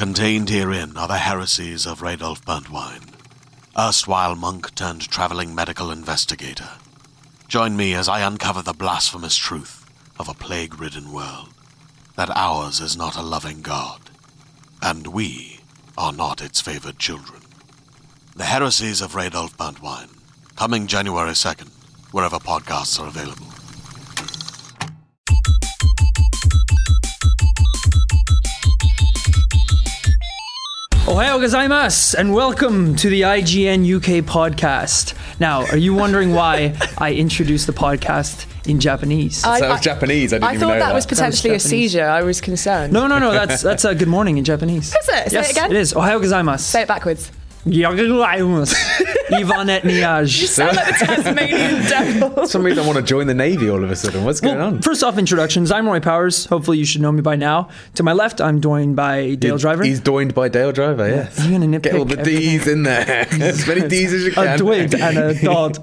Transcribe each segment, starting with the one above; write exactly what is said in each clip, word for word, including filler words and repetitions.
Contained herein are the heresies of Radolf Burntwine, erstwhile monk turned traveling medical investigator. Join me as I uncover the blasphemous truth of a plague-ridden world, that ours is not a loving God, and we are not its favored children. The Heresies of Radolf Burntwine, coming January second, wherever podcasts are available. Ohayo gozaimasu, and welcome to the I G N U K podcast. Now, are you wondering why I introduced the podcast in Japanese? I, so that was I, Japanese. I didn't I even thought know that, that was potentially That was a seizure. I was concerned. No, no, no. That's that's a good morning in Japanese. Is it? Say Yes, it again. it is. Ohayo gozaimasu. Say it backwards. Ivan et Niage. You sound like the Tasmanian devil. For some reason I want to join the Navy all of a sudden. What's going Well, on? first off, introductions. I'm Roy Powers. Hopefully you should know me by now. To my left, I'm joined by Dale Driver. He's joined by Dale Driver, yes. You're gonna nitpick Get all the everything. D's in there. As many D's as you A can. twig and a dot.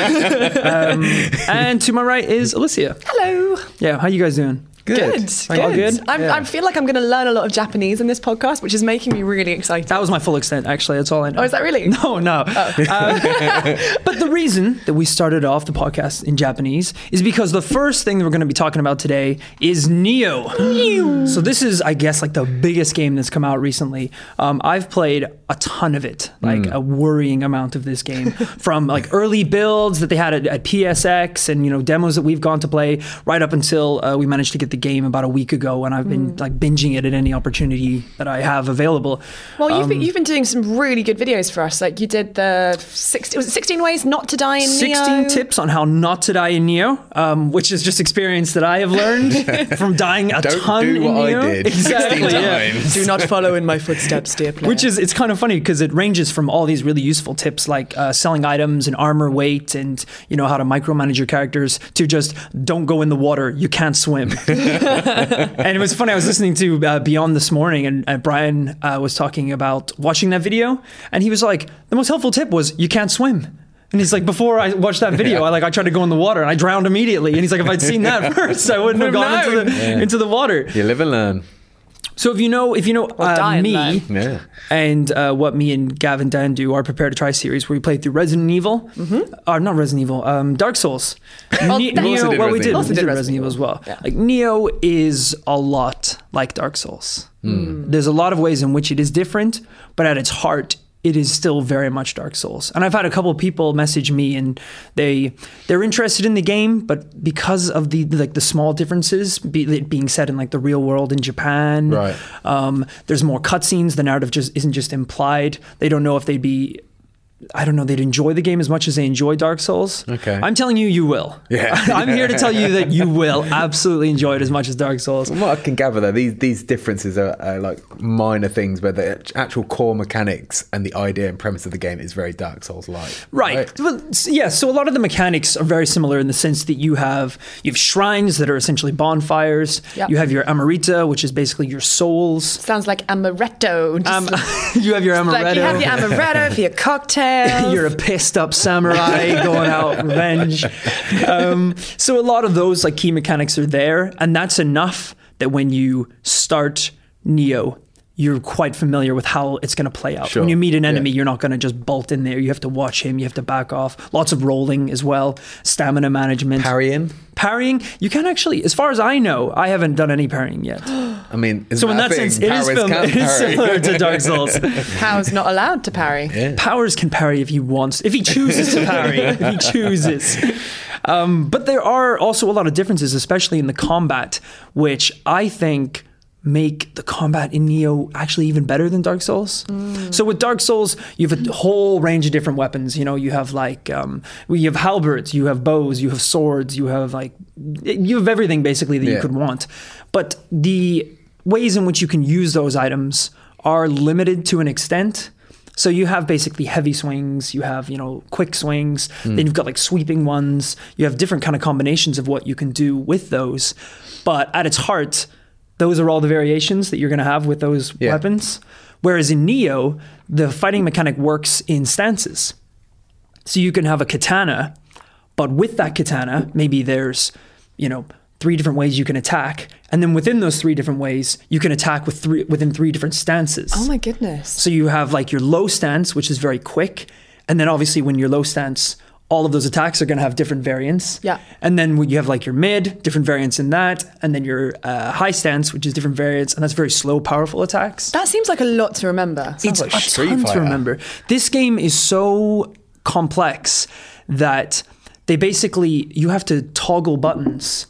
um, and to my right is Alicia. Hello. Yeah, how you guys doing? Good. Good. All good? I'm, Yeah. I feel like I'm going to learn a lot of Japanese in this podcast, which is making me really excited. That was my full extent, actually. That's all I know. Oh, is that really? No, no. Um, but the reason that we started off the podcast in Japanese is because the first thing that we're going to be talking about today is Nioh. So this is, I guess, like the biggest game that's come out recently. Um, I've played a ton of it, like Mm. a worrying amount of this game, from like early builds that they had at, at P S X and, you know, demos that we've gone to play right up until uh, we managed to get the game about a week ago, and I've been like binging it at any opportunity that I have available. Well, you've, Um, been, you've been doing some really good videos for us. Like you did the sixteen, was it sixteen ways not to die in sixteen Nioh? tips on how not to die in Nioh, um, which is just experience that I have learned from dying a Don't ton do in what I Nioh. did Exactly. sixteen Yeah. times. Do not follow in my footsteps, dear player. Which is, it's kind of funny because it ranges from all these really useful tips like uh, selling items and armor weight and, you know, how to micromanage your characters to just don't go in the water, you can't swim. And it was funny, I was listening to uh, Beyond this morning, and uh, Brian uh, was talking about watching that video, and he was like, the most helpful tip was you can't swim. And he's like, before I watched that video, I like I tried to go in the water and I drowned immediately. And he's like, if I'd seen that first, I wouldn't have gone into the, Yeah. into the water. You live and learn. So if you know, if you know Or die uh, and me learn. Yeah. and uh, what me and Gavin Dan do, our Prepare to Try series, where we play through Resident Evil, mm-hmm. or not Resident Evil, um, Dark Souls. Well, Ne- that- We also did well, we Resident did, Evil. we did Resident Evil as well. Yeah. Like Nioh is a lot like Dark Souls. Hmm. There's a lot of ways in which it is different, but at its heart, it is still very much Dark Souls. And I've had a couple of people message me, and they they're interested in the game, but because of the like the small differences, be, it being set in like the real world in Japan, Right. um, there's more cutscenes. The narrative just isn't just implied. They don't know if they'd be. I don't know, they'd enjoy the game as much as they enjoy Dark Souls. Okay. I'm telling you, you will. Yeah. I'm here to tell you that you will absolutely enjoy it as much as Dark Souls. From what I can gather, though, these these differences are, are like minor things, where the actual core mechanics and the idea and premise of the game is very Dark Souls-like. Right. Well, s- yeah. So a lot of the mechanics are very similar in the sense that you have you have shrines that are essentially bonfires. Yep. You have your Amarita, which is basically your souls. Sounds like amaretto. Just Um, like, you have your Amaretto. like you have your amaretto for your cocktail. You're a pissed up samurai going out revenge. Um, so a lot of those like key mechanics are there, and that's enough that when you start Nioh, you're quite familiar with how it's going to play out. Sure. When you meet an enemy, Yeah. you're not going to just bolt in there. You have to watch him. You have to back off. Lots of rolling as well. Stamina management. Parrying. Parrying. You can actually, as far as I know, I haven't done any parrying yet. I mean, isn't So in that that a sense, thing? it is, Powers film, can it is parry. similar to Dark Souls. Powers not allowed to parry. Yeah. Powers can parry if he wants, if he chooses to parry, if he chooses. Um, but there are also a lot of differences, especially in the combat, which I think make the combat in Nioh actually even better than Dark Souls. Mm. So with Dark Souls, you have a whole range of different weapons. You know, you have like, um, you have halberds, you have bows, you have swords, you have like, you have everything basically that Yeah. you could want. But the ways in which you can use those items are limited to an extent. So you have basically heavy swings, you have, you know, quick swings, mm. then you've got like sweeping ones, you have different kind of combinations of what you can do with those. But at its heart, those are all the variations that you're going to have with those yeah. weapons. Whereas in Nioh, the fighting mechanic works in stances. So you can have a katana, but with that katana, maybe there's, you know, three different ways you can attack. And then within those three different ways, you can attack with three within three different stances. Oh my goodness. So you have like your low stance, which is very quick. And then obviously when you're low stance, all of those attacks are going to have different variants. Yeah. And then when you have like your mid, different variants in that. And then your uh, high stance, which is different variants. And that's very slow, powerful attacks. That seems like a lot to remember. It's like a Street ton to Fighter. remember. This game is so complex that they basically, you have to toggle buttons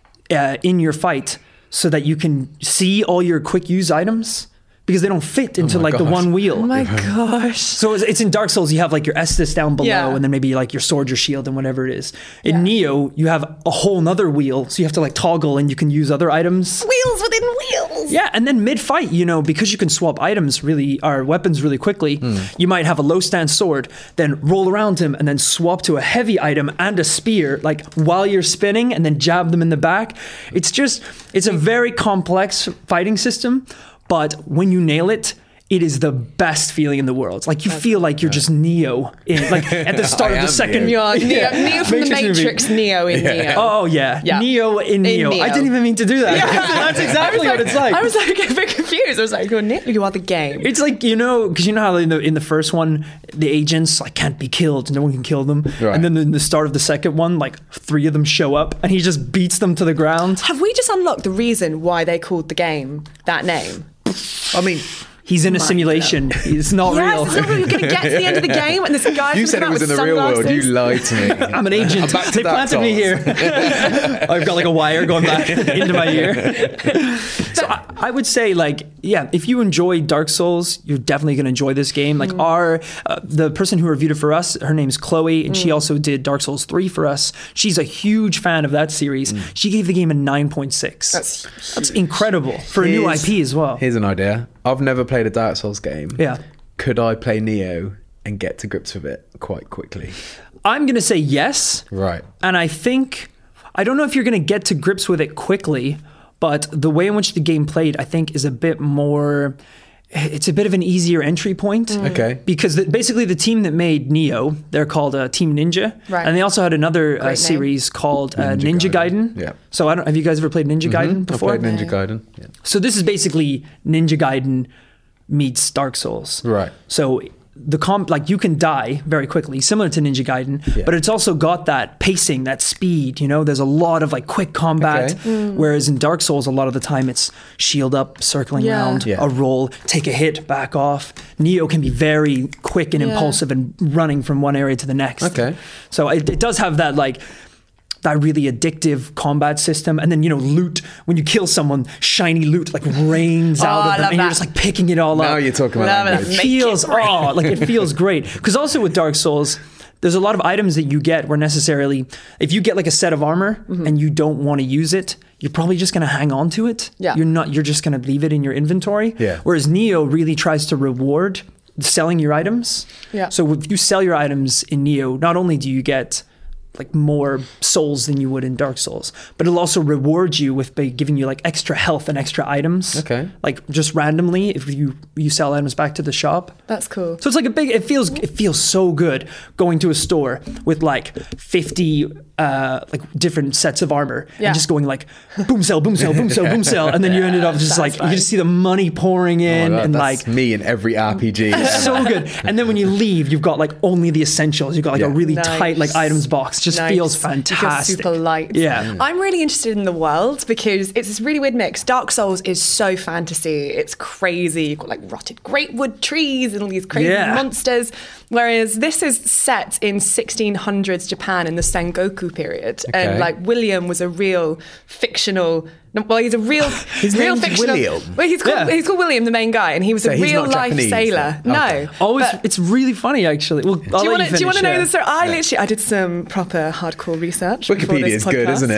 uh, in your fight so that you can see all your quick use items because they don't fit into my like the gosh. one wheel. Oh my gosh. So it's, it's in Dark Souls, you have like your Estus down below Yeah. and then maybe like your sword, your shield, and whatever it is. In Yeah. Neo, you have a whole nother wheel. So you have to like toggle and you can use other items. Wheels within wheels. Yeah, and then mid-fight, you know, because you can swap items really, or weapons really quickly, you might have a low stance sword, then roll around him and then swap to a heavy item and a spear, like while you're spinning, and then jab them in the back. It's just, it's a very complex fighting system, but when you nail it, it is the best feeling in the world. Like you feel like you're just Neo, in, like at the start I of the am second. Neo. Yeah, Neo, Neo from the Matrix movie. Matrix, Neo in Neo. Oh yeah. Yeah. Neo in Neo. Neo. I didn't even mean to do that. That's exactly what it's like. I was like a bit confused. I was like, you're Neo, you are the game. It's like, you know, because you know how in the, in the first one, the agents like can't be killed, no one can kill them. Right. And then in the start of the second one, like three of them show up and he just beats them to the ground. Have we just unlocked the reason why they called the game that name? I mean, He's in a simulation. It's not Yes, real. it's not real. You're going to get to the end of the game and this guy you said it was in the real world. You lied to me. I'm an agent. I'm back to They Dark planted me Souls. here. I've got like a wire going back into my ear. So I, I would say, like, yeah, if you enjoy Dark Souls, you're definitely going to enjoy this game. Like, our uh, the person who reviewed it for us, her name's Chloe, and she also did Dark Souls three for us. She's a huge fan of that series. She gave the game a nine point six. That's That's incredible for a new I Here's- P as well. Here's an idea. I've never played a Dark Souls game. Yeah. Could I play Neo and get to grips with it quite quickly? I'm going to say yes. Right. And I think, I don't know if you're going to get to grips with it quickly, but the way in which the game played, I think, is a bit more, it's a bit of an easier entry point. Okay. Because the, basically the team that made Neo, they're called uh, Team Ninja. Right. And they also had another uh, name. series called uh, Ninja Ninja, Gaiden. Gaiden. Yeah. So I don't, have you guys ever played Ninja Gaiden I before? played Ninja Gaiden. Yeah. So this is basically Ninja Gaiden meets Dark Souls. Right. So the comp, like you can die very quickly, similar to Ninja Gaiden, Yeah. but it's also got that pacing, that speed. You know, there's a lot of like quick combat. Okay. Whereas in Dark Souls, a lot of the time it's shield up, circling Yeah. around, Yeah. a roll, take a hit, back off. Neo can be very quick and Yeah. impulsive and running from one area to the next. Okay. So it, it does have that like. That really addictive combat system, and then you know, loot. When you kill someone, shiny loot like rains Oh, out I of them, love and you're that. just like picking it all Now up. you're talking about Love it. language. It Make feels it rain. oh, like it feels great. Because also with Dark Souls, there's a lot of items that you get where necessarily, if you get like a set of armor and you don't want to use it, you're probably just going to hang on to it. Yeah. You're not. You're just going to leave it in your inventory. Yeah. Whereas Neo really tries to reward selling your items. Yeah. So if you sell your items in Neo, not only do you get like more souls than you would in Dark Souls, but it'll also reward you with by giving you like extra health and extra items. Okay. Like just randomly if you you sell items back to the shop. That's cool. So it's like a big. It feels it feels so good going to a store with like fifty uh, like different sets of armor Yeah. and just going like boom sell, boom sell, boom sell, boom sell, and then you ended up just like you just see the money pouring Oh my in God, and that's like me in every R P G. so good. And then when you leave, you've got like only the essentials. You've got like Yeah. a really Nice. tight like items box. Just Nice. feels You feel fantastic. super light. Yeah. I'm really interested in the world because it's this really weird mix. Dark Souls is so fantasy. It's crazy. You've got like rotted great wood trees and all these crazy Yeah. monsters. Whereas this is set in sixteen hundreds Japan in the Sengoku period. Okay. And like William was a real fictional. no, Well, he's a real, His real name's fictional. William? Well, he's called, Yeah. he's called William, the main guy, and he was So a he's real not life Japanese, sailor. then? Okay. No, Always, but- it's really funny actually. Well, I'll do you let want to? Do you want to finish, know yeah. the story? I literally, I did some proper hardcore research. before Wikipedia this is good, podcast. isn't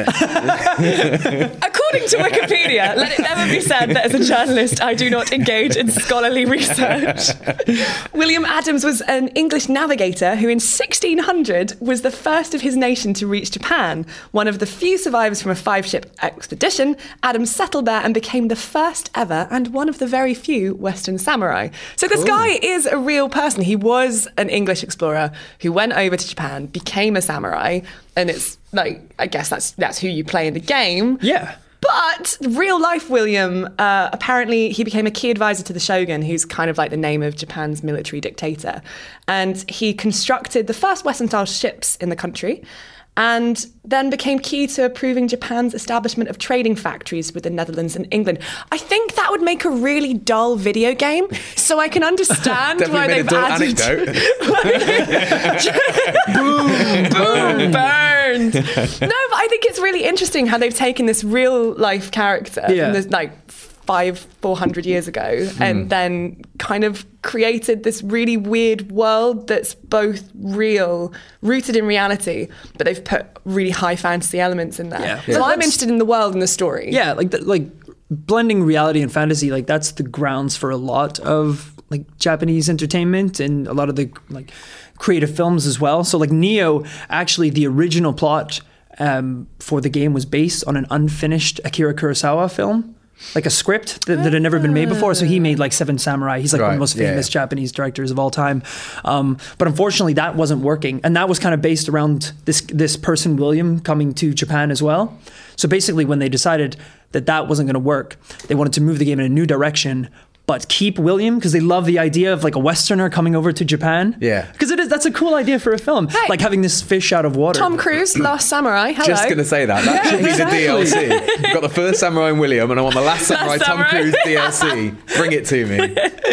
it? According to Wikipedia, let it never be said that as a journalist, I do not engage in scholarly research. William Adams was an English navigator who, in sixteen hundred, was the first of his nation to reach Japan. One of the few survivors from a five-ship expedition, Adams settled there and became the first ever and one of the very few Western samurai. So this guy is a real person. He was an English explorer who went over to Japan, became a samurai, and it's like, I guess that's that's who you play in the game. Yeah. But real life William, uh, apparently he became a key advisor to the Shogun, who's kind of like the name of Japan's military dictator. And he constructed the first Western-style ships in the country, and then became key to approving Japan's establishment of trading factories with the Netherlands and England. I think that would make a really dull video game, so I can understand why Definitely they've made a dull added... anecdote. Boom, burned. No, but I think it's really interesting how they've taken this real life character Yeah. from this, like five, four hundred years ago, and then kind of created this really weird world that's both real, rooted in reality, but they've put really high fantasy elements in there. Yeah. So Yeah. I'm That's- interested in the world and the story. Yeah, like the, like blending reality and fantasy, like that's the grounds for a lot of like Japanese entertainment and a lot of the like creative films as well. So like Neo, actually the original plot um, for the game was based on an unfinished Akira Kurosawa film. Like a script that, that had never been made before. So he made like Seven Samurai. He's like one of the Right, most yeah, famous yeah. Japanese directors of all time. Um, but unfortunately, that wasn't working. And that was kind of based around this this person, William, coming to Japan as well. So basically, when they decided that that wasn't going to work, they wanted to move the game in a new direction, but keep William because they love the idea of like a Westerner coming over to Japan. Yeah. Because it is that's a cool idea for a film. Hey. Like having this fish out of water. Tom Cruise, Last Samurai. Hello. Just going to say that. That should be the D L C. You've got the first Samurai and William, and I want the last Samurai Last Tom Samurai. Cruise D L C. Bring it to me.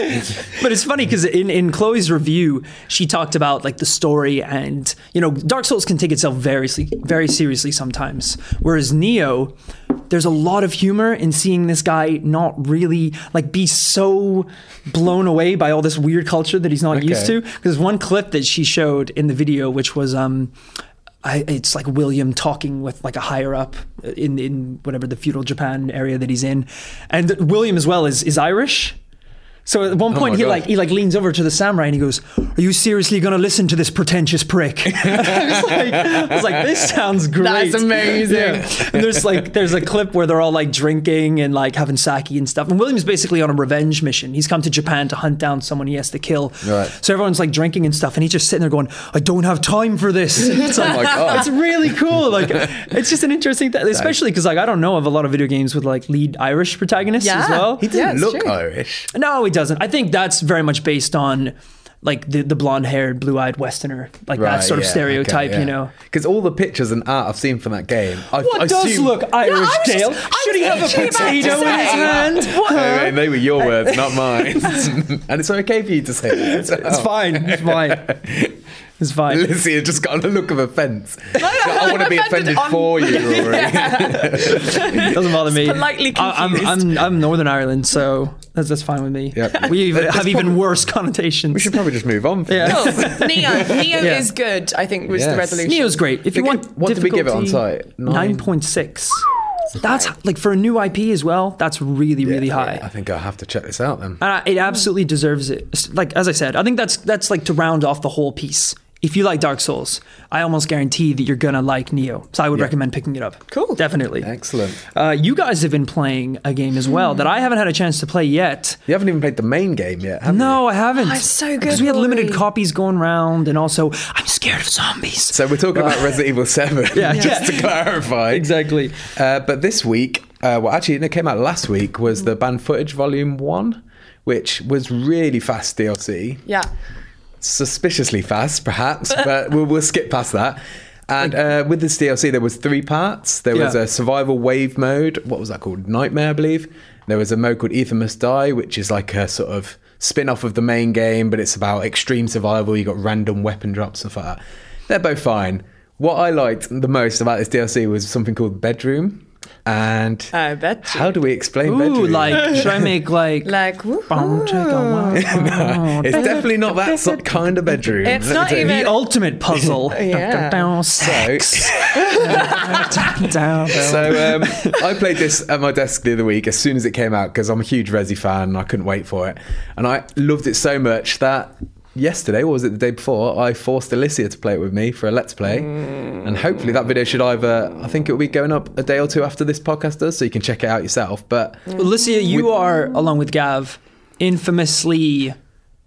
But it's funny because in, in Chloe's review, she talked about like the story and, you know, Dark Souls can take itself very, very seriously sometimes. Whereas Neo, there's a lot of humor in seeing this guy not really like be so blown away by all this weird culture that he's not Okay. used to. Because one clip that she showed in the video, which was, um, I, it's like William talking with like a higher up in, in whatever the feudal Japan area that he's in. And William as well is, is Irish. So at one point my he God. like he like leans over to the samurai and he goes, "Are you seriously going to listen to this pretentious prick?" I was like, I was like, "This sounds great." That's amazing. Yeah. And there's like there's a clip where they're all like drinking and like having sake and stuff. And William's basically on a revenge mission. He's come to Japan to hunt down someone he has to kill. Right. So everyone's like drinking and stuff, and he's just sitting there going, "I don't have time for this." It's like, Oh my God. it's really cool. Like it's just an interesting thing, especially because like I don't know of a lot of video games with like lead Irish protagonists Yeah. as well. He Yeah, didn't it's look true. Irish. No, he doesn't. I think that's very much based on like the, the blonde-haired, blue-eyed Westerner, like that sort of stereotype, you know. Because all the pictures and art I've seen from that game, I, What I does assume, look Irish, I was just- Dale? I Should was he have a literally about to potato in his say. hand? I mean, they were your words, not mine. And it's okay for you to say that. It's fine. It's fine. It's fine. Lizzie has just got a look of offence. I want to I'm be offended offended on- for you, Rory. Doesn't bother me. politely I- I'm, confused. I'm, I'm Northern Ireland, so that's, that's fine with me. Yep. We even That's have even probably- worse connotations. We should probably just move on. From Yeah. this. Cool. Neo. Neo Yeah. is good, I think, was the Yes. resolution. Neo's great. If you They want, give- what did we give it on difficulty, site? Nine? nine point six. That's like for a new I P as well. That's really, really high. I think I'll have to check this out then. And I- it absolutely deserves it. It's like as I said, I think that's that's like to round off the whole piece. If you like Dark Souls, I almost guarantee that you're gonna like Neo. So I would Yeah. recommend picking it up. Cool. Definitely. Excellent. Uh, you guys have been playing a game as well that I haven't had a chance to play yet. You haven't even played the main game yet, have you? No, I haven't. Oh, it's so good, Because we had limited Rory. copies going around, and also I'm scared of zombies. So we're talking about Resident Evil seven, Yeah, just yeah. to clarify. Exactly. Uh, but this week, uh, well, actually, it came out last week, was the banned footage volume one, which was really fast D L C. Yeah. Suspiciously fast, perhaps, but we'll, we'll skip past that. And uh, with this D L C, there was three parts. There was Yeah. a survival wave mode. What was that called? Nightmare, I believe. There was a mode called Ethan Must Die, which is like a sort of spin-off of the main game, but it's about extreme survival. You got random weapon drops, stuff like that. They're both fine. What I liked the most about this D L C was something called Bedroom. And I bet you. how do we explain Ooh, Bedroom? like should I make like? Like, woo. Boom, take a walk. It's definitely not that sort kind of bedroom. It's let me not tell you. even- The ultimate puzzle. Yeah. Down, sex. Down, So um, I played this at my desk the other week as soon as it came out because I'm a huge Resi fan and I couldn't wait for it. And I loved it so much that yesterday, or was it the day before, I forced Alicia to play it with me for a Let's Play. Mm. And hopefully that video should either, I think it'll be going up a day or two after this podcast does, so you can check it out yourself. But Alicia, you are, along with Gav, infamously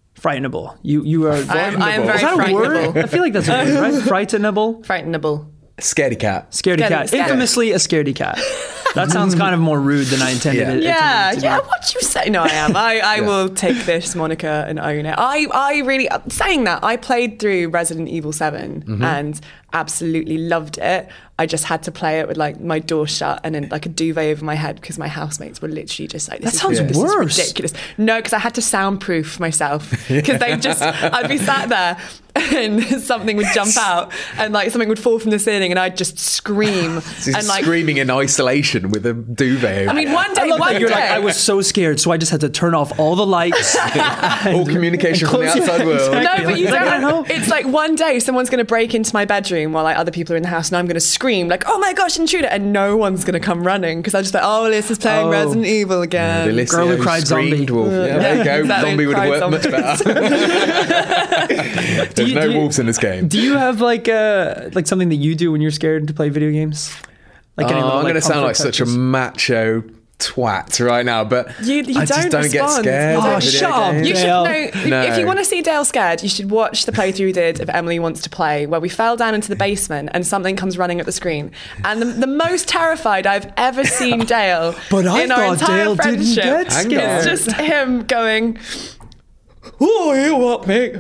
frightenable. You you are. I'm, I'm Frightenable. very Is that a word? frightenable. I feel like that's a word, right? Frightenable. Frightenable. Scaredy cat. Scaredy Scaredy- cat. scaredy. Infamously a scaredy cat. That sounds kind of more rude than I intended Yeah. it. Yeah, intended it to yeah. be. What you say? No, I am. I, I Yeah. will take this moniker and own it. I, I really saying that I played through Resident Evil seven Mm-hmm. and absolutely loved it. I just had to play it with like my door shut and then like a duvet over my head because my housemates were literally just like, "This That is, sounds this worse. is ridiculous." No, because I had to soundproof myself because they just I'd be sat there and something would jump out and like something would fall from the ceiling and I'd just scream So he's and like. screaming in isolation with a duvet. I mean, one day, I love one that you're day, like, I was so scared, so I just had to turn off all the lights. all communication from the close- outside world. Exactly. No, but you Like, I don't. know. It's like one day someone's going to break into my bedroom while like other people are in the house, and I'm going to scream like, "Oh my gosh, intruder!" and no one's going to come running because I just like, "Oh, Alyssa's playing Oh. Resident Evil again." Alicia Girl who cried screamed zombie. wolf. Yeah, Yeah, there you go. exactly. Zombie would have Cried worked much zombie. better. There's you- no do you- wolves in this game. Do you have like uh like something that you do when you're scared to play video games? Like Oh, any little, I'm like, going to sound comfort like such a touches? macho twat right now, but You- you I just don't don't get respond. scared. You of don't- video shut up. games. You should Dale. know No. if you want to see Dale scared, you should watch the playthrough we did of Emily Wants to Play, where we fell down into the basement and something comes running at the screen. And the, the most terrified I've ever seen Dale. But I in our thought entire Dale didn't friendship. get Hang scared. It's just him going, "Oh, you want me?"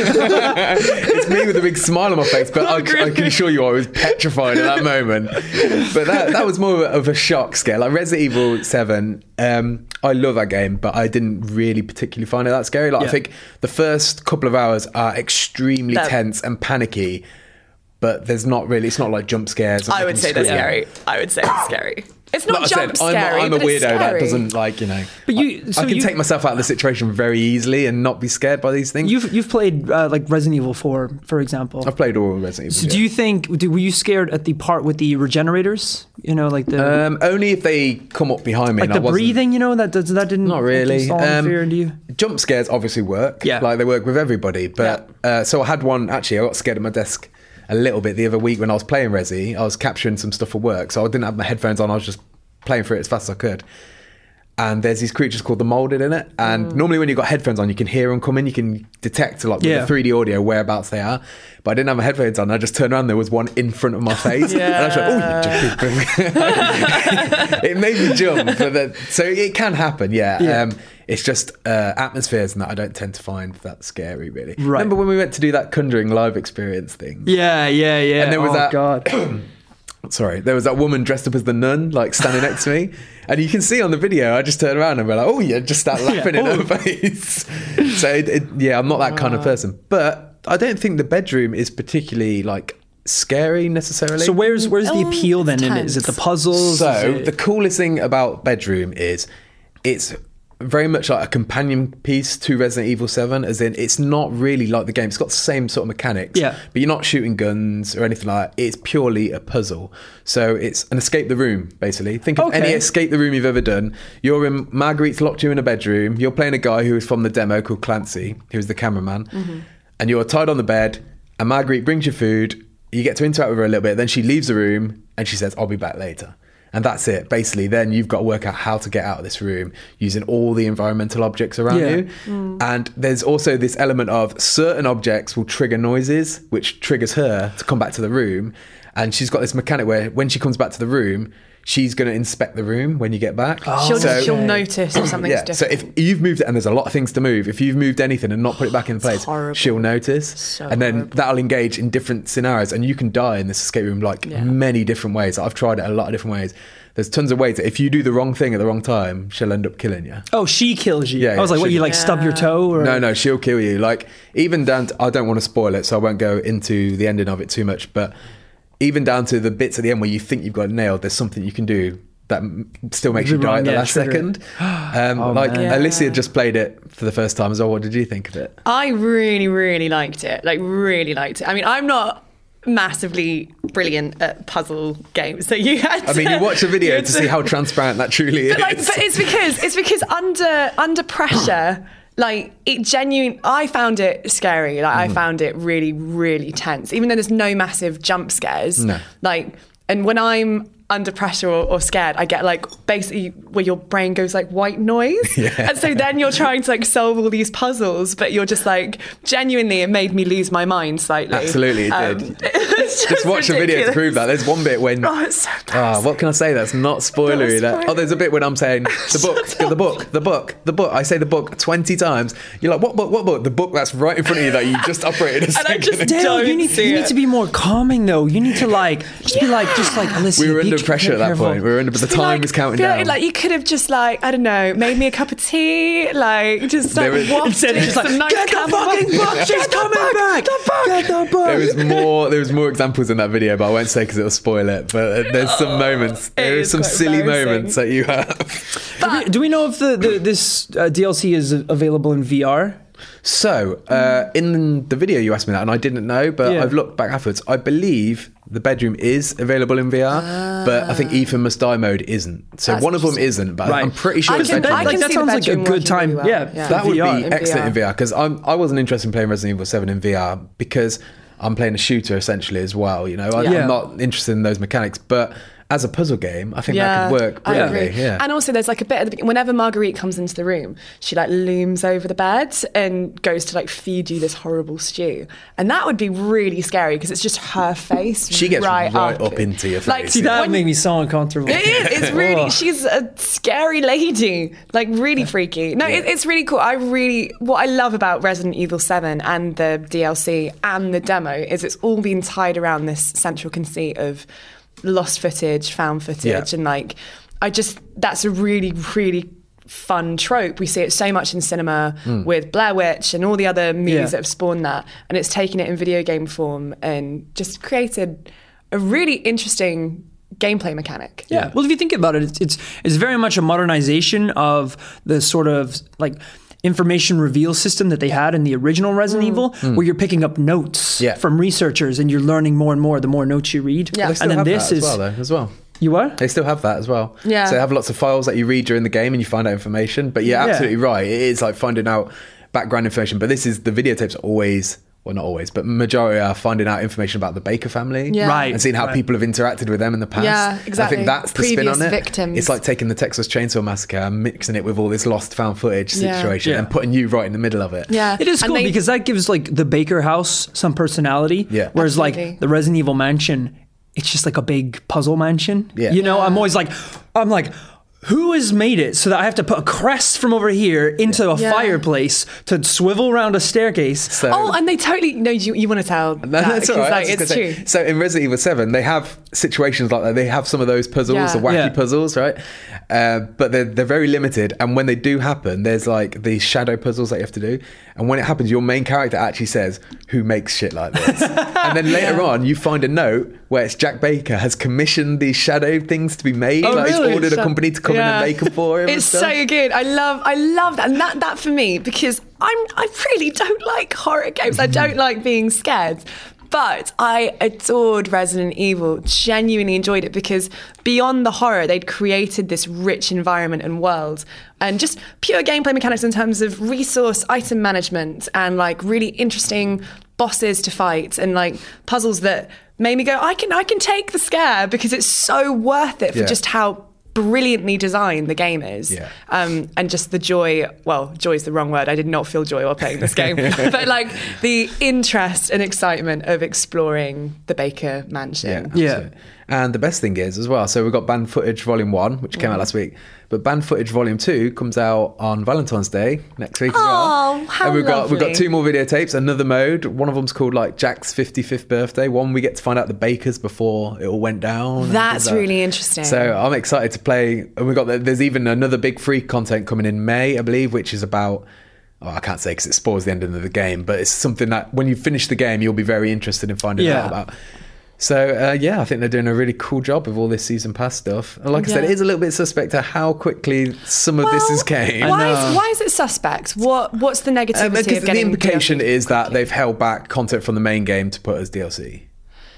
It's me with a big smile on my face, but I, I can assure you I was petrified at that moment. But that, that was more of a shock scare. Like Resident Evil seven, um, I love that game, but I didn't really particularly find it that scary. Like Yeah. I think the first couple of hours are extremely That- tense and panicky, but there's not really, it's not like jump scares. I would say that's Yeah. scary. I would say it's scary. It's not Like I jump said, I'm, scary. I'm a but it's weirdo that scary. doesn't like, you know. But you- I, so I can you- take myself out of the situation very easily and not be scared by these things. You've you've played uh, like Resident Evil four, for example. I've played all Resident Evil. So do you think do, were you scared at the part with the regenerators? You know, like the Um, only if they come up behind me. like and the I wasn't- breathing. You know that does that didn't Not really. install Um, fear into you. Jump scares obviously work. Yeah. Like they work with everybody. But uh, so I had one, actually, I got scared at my desk a little bit the other week when I was playing Resi. I was capturing some stuff for work. So I didn't have my headphones on. I was just playing for it as fast as I could. And there's these creatures called the Molded in it. And normally when you've got headphones on, you can hear them coming. You can detect like with Yeah. the three D audio whereabouts they are. But I didn't have my headphones on. I just turned around. There was one in front of my face. And I was like, oh, you jumped. It made me jump. But the, so it can happen, yeah. Yeah. Um, it's just uh, atmospheres and that I don't tend to find that scary, really. Right. Remember when we went to do that Conjuring live experience thing? Yeah, yeah, yeah. And there was oh, that- God. Sorry, there was that woman dressed up as the nun, like standing next to me, and you can see on the video. I just turn around and be like, "Oh yeah," just start laughing Yeah. in Oh. her face. So it, it, yeah, I'm not that kind of person, but I don't think the bedroom is particularly like scary necessarily. So where's where's the Oh, appeal then it's in it? Is it the tense. puzzles? So Is it- the coolest thing about bedroom is it's very much like a companion piece to Resident Evil seven, as in it's not really like the game. It's got the same sort of mechanics, Yeah. but you're not shooting guns or anything like that. It's purely a puzzle. So it's an escape the room, basically. Think of Okay. any escape the room you've ever done. You're in, Marguerite's locked you in a bedroom. You're playing a guy who is from the demo called Clancy, who's the cameraman, and you're tied on the bed, and Marguerite brings you food. You get to interact with her a little bit. Then she leaves the room and she says, "I'll be back later." And that's it. Basically, then you've got to work out how to get out of this room using all the environmental objects around Yeah. you. And there's also this element of certain objects will trigger noises, which triggers her to come back to the room. And she's got this mechanic where when she comes back to the room, she's going to inspect the room when you get back. She'll, So- she'll notice if something's yeah. So different. if you've moved it, and there's a lot of things to move, if you've moved anything and not put it back in place, horrible. she'll notice. So and then horrible. that'll engage in different scenarios, and you can die in this escape room like Yeah. many different ways. I've tried it a lot of different ways. There's tons of ways that if you do the wrong thing at the wrong time, she'll end up killing you. oh, she kills you. Yeah, I was yeah, like, what? she- You like stub your toe? Or? No, no, she'll kill you. Like even down to, I don't want to spoil it, so I won't go into the ending of it too much. But even down to the bits at the end where you think you've got it nailed, there's something you can do that m- still makes you The die wrong- at the yeah, last trigger second. Um, Oh, like man. Alicia Yeah. just played it for the first time as well. What did you think of it? I really, really liked it. Like, really liked it. I mean, I'm not massively brilliant at puzzle games, so you had to, I mean, you watch a you video had to see how transparent that truly But, is. like, but it's because it's because under under pressure, like it genuine. I found it scary. Like Mm-hmm. I found it really, really tense. Even though there's no massive jump scares. No. Like, and when I'm under pressure or, or scared, I get like basically where your brain goes like white noise. Yeah. And so then you're trying to like solve all these puzzles, but you're just like, genuinely, it made me lose my mind slightly. Absolutely, it Um, did. it's Just watch the video to ridiculous. prove that. There's one bit when. Oh, it's so Ah, embarrassing. what can I say that's not spoilery? Not That, oh, there's a bit when I'm saying the book, Shut the book, the book, the book. I say the book twenty times. You're like, what book, what book? The book that's right in front of you that you just operated a And I second just ago. don't Dale, you need, see you need it. to be more calming though. You need to like just be like just like listen. We were be under c- pressure at that careful. point. We were under, but the Be time like- was counting be like- down. Like you could have just like I don't know, made me a cup of tea, like just like There was- wafted Instead, it's just like, some nice get the chamomile." fucking book, she's coming back. Get the book. There was more. There was more examples in that video, but I won't say because it'll spoil it. But there's some moments. There is is some quite silly embarrassing. moments that you have. Do we, do we know if the, the this uh, D L C is available in V R? So uh, in the video, you asked me that, and I didn't know, but Yeah. I've looked back afterwards. I believe the bedroom is available in V R, but I think Ethan Must Die mode isn't. So That's one of them interesting. isn't, but Right. I'm pretty sure I it's can- bedroom. I like can that see the sounds like a bedroom good working time. really well. Yeah, Yeah. for That would V R. be in excellent V R. in V R because I'm I wasn't interested in playing Resident Evil seven in V R because I'm playing a shooter essentially as well. You know, I, Yeah. I'm not interested in those mechanics, but as a puzzle game, I think that could work I brilliantly. agree. Yeah. And also, there's like a bit at the beginning. Whenever Marguerite comes into the room, she like looms over the bed and goes to like feed you this horrible stew, and that would be really scary because it's just her face. She gets right, right up, up into your Like, face. See, that when- made me so uncomfortable. It is. It's really. Oh. She's a scary lady. Like really freaky. No, it, it's really cool. I really. What I love about Resident Evil seven and the D L C and the demo is it's all been tied around this central conceit of lost footage, found footage, Yeah. and like I just that's a really really fun trope. We see it so much in cinema with Blair Witch and all the other movies Yeah. that have spawned that, and it's taken it in video game form and just created a really interesting gameplay mechanic. Yeah. Well, if you think about it, it's, it's it's very much a modernization of the sort of like information reveal system that they had in the original Resident Evil, where you're picking up notes Yeah. from researchers and you're learning more and more the more notes you read. Yeah. They still And then have this that is as well, though, as well. you are. They still have that as well. Yeah. So they have lots of files that you read during the game and you find out information. But you're Yeah. absolutely right. It is like finding out background information. But this is the videotapes are always, well, not always, but majority are finding out information about the Baker family. Yeah. Right. And seeing how Right. people have interacted with them in the past. Yeah, I exactly. think that's the spin Previous on it. victims. It's like taking the Texas Chainsaw Massacre and mixing it with all this lost found footage Yeah. situation Yeah. and putting you right in the middle of it. Yeah. It is And cool they- because that gives like the Baker house some personality. Yeah. Whereas Absolutely. like the Resident Evil mansion, it's just like a big puzzle mansion. Yeah. You know, I'm always like, I'm like, who has made it so that I have to put a crest from over here into a Yeah. fireplace to swivel around a staircase? So, Oh, and they totally no. You, you want to tell? No, that, that's all because, right. I Like, was it's just gonna true. say- So in Resident Evil seven, they have situations like that. They have some of those puzzles, Yeah. the wacky Yeah. puzzles, right? Uh, but they're they're very limited. And when they do happen, there's like these shadow puzzles that you have to do. And when it happens, your main character actually says, "Who makes shit like this?" And then later on, you find a note where it's Jack Baker has commissioned these shadow things to be made. Oh, like really? he's ordered a company to come in Yeah. and make them for him. and It's stuff. so good. I love, I love that, and that, that for me because I'm, I really don't like horror games. I don't like being scared. But I adored Resident Evil, genuinely enjoyed it because beyond the horror, they'd created this rich environment and world and just pure gameplay mechanics in terms of resource item management and like really interesting bosses to fight and like puzzles that made me go, I can I can take the scare because it's so worth it for Yeah. just how brilliantly designed the game is. Yeah. Um, and just the joy, well, joy is the wrong word. I did not feel joy while playing this game. But like the interest and excitement of exploring the Baker Mansion. Yeah, Yeah. absolutely. And the best thing is as well, so we've got Banned Footage Volume one, which came out last week. But Banned Footage Volume two comes out on Valentine's Day next week as well. Oh, how And we've got we've lovely. got two more videotapes, another mode. One of them's called like Jack's fifty-fifth birthday. One we get to find out the Bakers before it all went down. and That's things like that. really interesting. So I'm excited to play. And we've got the, there's even another big free content coming in May, I believe, which is about. Oh, I can't say because it spoils the ending of the game, but it's something that when you finish the game, you'll be very interested in finding Yeah. out about. So uh, yeah, I think they're doing a really cool job with all this season pass stuff. And like I said, Yeah. it is a little bit suspect to how quickly some of this is came. Why is, why is it suspect? What What's the negativity Uh, because of the getting implication D L C is that quickly? they've held back content from the main game to put as D L C.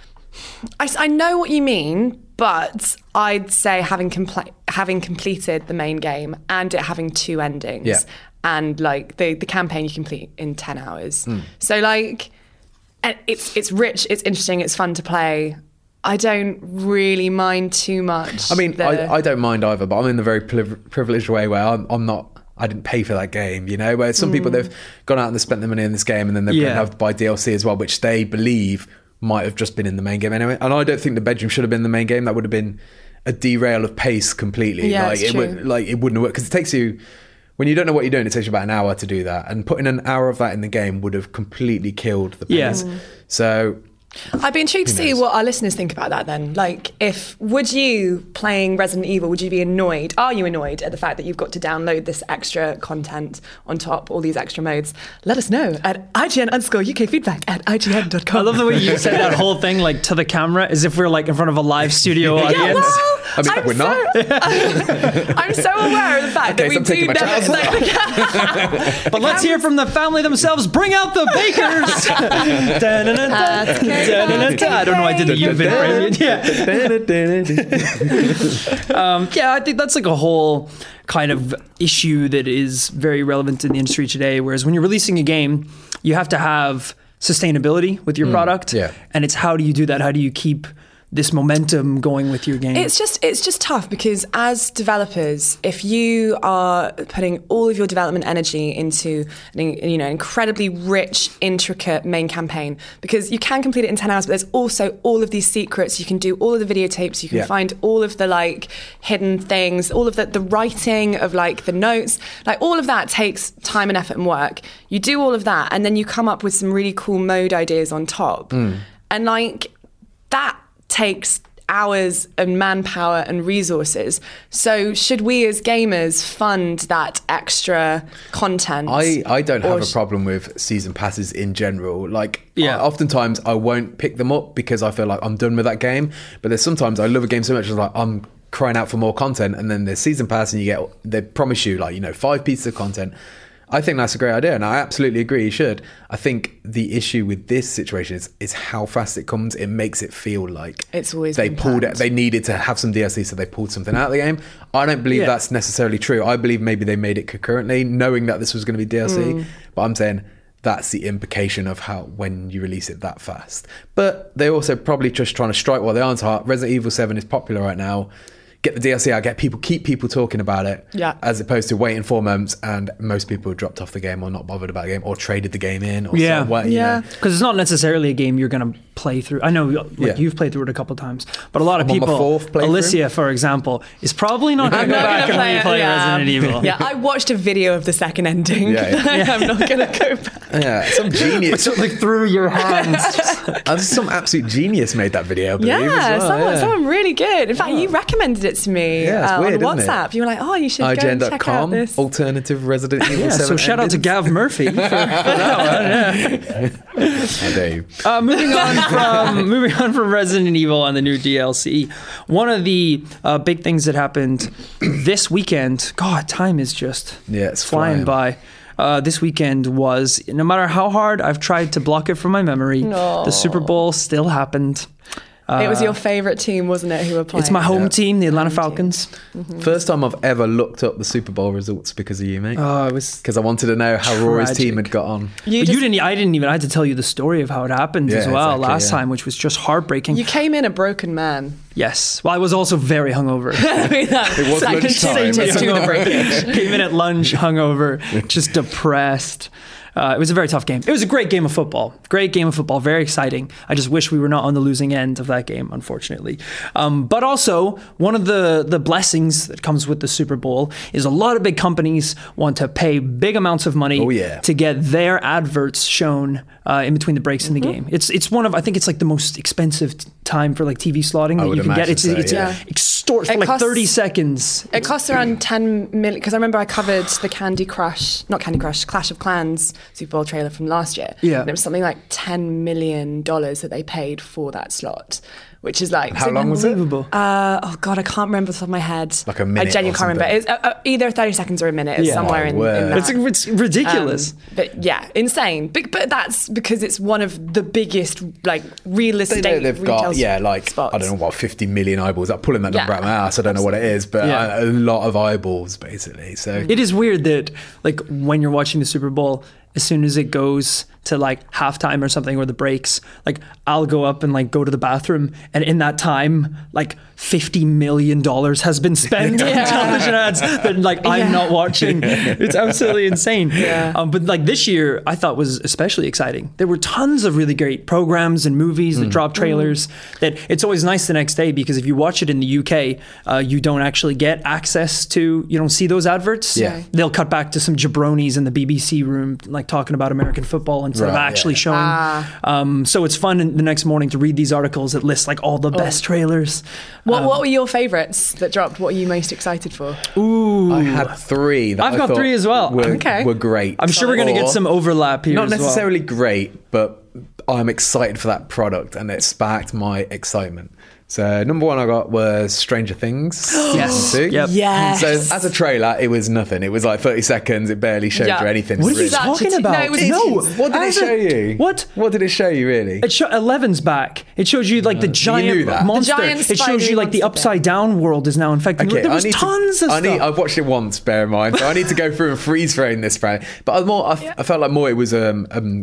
I, s- I know what you mean, but I'd say having compl- having completed the main game and it having two endings, Yeah. and like the the campaign you complete in ten hours. Hmm. So like, and it's it's rich, it's interesting, it's fun to play. I don't really mind too much. I mean, the- I, I don't mind either, but I'm in the very priv- privileged way where I'm, I'm not. I didn't pay for that game, you know. Where some mm. people they've gone out and they've spent their money in this game, and then they're yeah. going to have to buy D L C as well, which they believe might have just been in the main game anyway. And I don't think the bedroom should have been the main game. That would have been a derail of pace completely. Yeah, like it's it true. would, like it wouldn't work because it takes you. When you don't know what you're doing, it takes you about an hour to do that, and putting an hour of that in the game would have completely killed the pace. Yeah. Mm. So. I'd be intrigued to see what our listeners think about that then. Like, if, would you, playing Resident Evil, would you be annoyed? Are you annoyed at the fact that you've got to download this extra content on top, all these extra modes? Let us know at I G N underscore U K feedback at I G N dot com. I love the way you said that whole thing, like, to the camera, as if we're, like, in front of a live studio audience. Yeah, well, I mean, I'm we're so, not. I'm so aware of the fact Okay, that so we I'm taking do my never... trousers Like, But let's hear from the family themselves. Bring out the bakers. Da-na-na-na. I don't know. I did the you've been Yeah. um, yeah, I think that's like a whole kind of issue that is very relevant in the industry today. Whereas when you're releasing a game, you have to have sustainability with your mm, product. Yeah. And it's how do you do that? How do you keep this momentum going with your game? It's just it's just tough because as developers, if you are putting all of your development energy into an, you know, incredibly rich, intricate main campaign, because you can complete it in ten hours, but there's also all of these secrets. You can do all of the videotapes. You can yeah. find all of the like hidden things, all of the, the writing of like the notes, like all of that takes time and effort and work. You do all of that, and then you come up with some really cool mode ideas on top, mm. and like that takes hours and manpower and resources. So should we as gamers fund that extra content? I, I don't have sh- a problem with season passes in general. Like, yeah. I, oftentimes I won't pick them up because I feel like I'm done with that game. But there's sometimes I love a game so much, it's like I'm crying out for more content, and then there's season pass and you get, they promise you like, you know, five pieces of content. I think that's a great idea, and I absolutely agree you should. I think the issue with this situation is is how fast it comes. It makes it feel like it's always they been pulled planned. it. They needed to have some D L C, so they pulled something out of the game. I don't believe yeah. that's necessarily true. I believe maybe they made it concurrently, knowing that this was going to be D L C. Mm. But I'm saying that's the implication of how when you release it that fast. But they're also probably just trying to strike while they aren't hard. Resident Evil seven is popular right now. Get the D L C out, get people, keep people talking about it, yeah. as opposed to waiting four months and most people have dropped off the game or not bothered about the game or traded the game in or yeah, so, what, yeah. Because it's not necessarily a game you're going to play through. I know like yeah. you've played through it a couple of times, but a lot of I'm people, on my fourth playthrough. Alicia, for example, is probably not going to go back and replay it, yeah. Resident Evil. Yeah, I watched a video of the second ending. Yeah, yeah. I'm not going to go back. Yeah, some genius. So, like through your hands. uh, some absolute genius made that video, I believe, Yeah, as well, someone, yeah. someone really good. In fact, you recommended it to me Yeah, it's uh, weird, on isn't it? WhatsApp. You were like, oh, you should I go G N and dot check out com, this. alternative Resident Evil Yeah, seven so shout out to endings. Gav Murphy for, for that one. Yeah. I do. Uh, moving on from moving on from Resident Evil and the new D L C, one of the uh, big things that happened this weekend. God, time is just Yeah, it's flying, flying. by. Uh, this weekend was, no matter how hard I've tried to block it from my memory, No. the Super Bowl still happened. Uh, It was your favourite team, wasn't it, who were playing? It's my home Yeah. team, the Atlanta Home Falcons. Mm-hmm. First time I've ever looked up the Super Bowl results because of you, mate. Oh, it was. Because I wanted to know how Rory's tragic. team had got on. You, But just, you didn't. I didn't even. I had to tell you the story of how it happened Yeah, as well exactly, last yeah. time, which was just heartbreaking. you came in a broken man. Yes. Well, I was also very hungover. it was that lunchtime. contributed to the breakage. Came in at lunch, hungover, just depressed. Uh, it was a very tough game. It was a great game of football. Great game of football. Very exciting. I just wish we were not on the losing end of that game, unfortunately. Um, but also, one of the, the blessings that comes with the Super Bowl is a lot of big companies want to pay big amounts of money Oh, yeah. to get their adverts shown uh, in between the breaks in the game. It's it's one of, I think it's like the most expensive t- time for like T V slotting I that would you can get. imagine It's, so, it's yeah. extortionate for It like costs- thirty seconds. It costs around ten million, because I remember I covered the Candy Crush, not Candy Crush, Clash of Clans Super Bowl trailer from last year. Yeah. And it was something like ten million dollars that they paid for that slot, which is like... How long was it? Unbelievable. Uh, oh God, I can't remember off the top of my head. Like a minute I genuinely or can't remember. something. It's uh, uh, either thirty seconds or a minute. It's Yeah. somewhere My in, word. in that. It's, it's ridiculous. Um, but yeah, insane. But, but that's because it's one of the biggest like real They estate know they've retail got, yeah, like, spots. I don't know what, fifty million eyeballs. I'm pulling that number Yeah. out of my ass. I don't know what it is, but Yeah. a, a lot of eyeballs, basically. So It is weird that, like, when you're watching the Super Bowl, as soon as it goes to like halftime or something, or the breaks, like I'll go up and like go to the bathroom, and in that time, like fifty million dollars has been spent on television ads that like I'm Yeah. not watching. It's absolutely insane. Yeah. Um, but like this year, I thought was especially exciting. There were tons of really great programs and movies that dropped trailers. That it's always nice the next day, because if you watch it in the U K, uh, you don't actually get access to, you don't see those adverts. Yeah. They'll cut back to some jabronis in the B B C room, like talking about American football instead of Right, actually yeah. showing. Ah. Um, so it's fun in the next morning to read these articles that list like all the best trailers. What What were your favourites that dropped? What are you most excited for? Ooh, I had three. That I've I got thought three as well. Were, Okay. were great. I'm sure we're going to get Or- some overlap here. Not as well. necessarily great, but I'm excited for that product, and it sparked my excitement. So number one I got was Stranger Things Yes. season two. Yep. Yes. So as a trailer, it was nothing. It was like thirty seconds. It barely showed Yeah. you anything. What are you really. Such a talking te- about? no, it was no. tease. What did it As a- show you? What? What did it show you really? It show, Eleven's back. It shows you like the knew giant that. monster. The giant it shows you like the spider monster. upside down world is now infected. there was I need tons to, of I stuff. need, I've watched it once, bear in mind. So I need to go through and freeze frame this frame. But I, more, I, I felt like more it was um, um,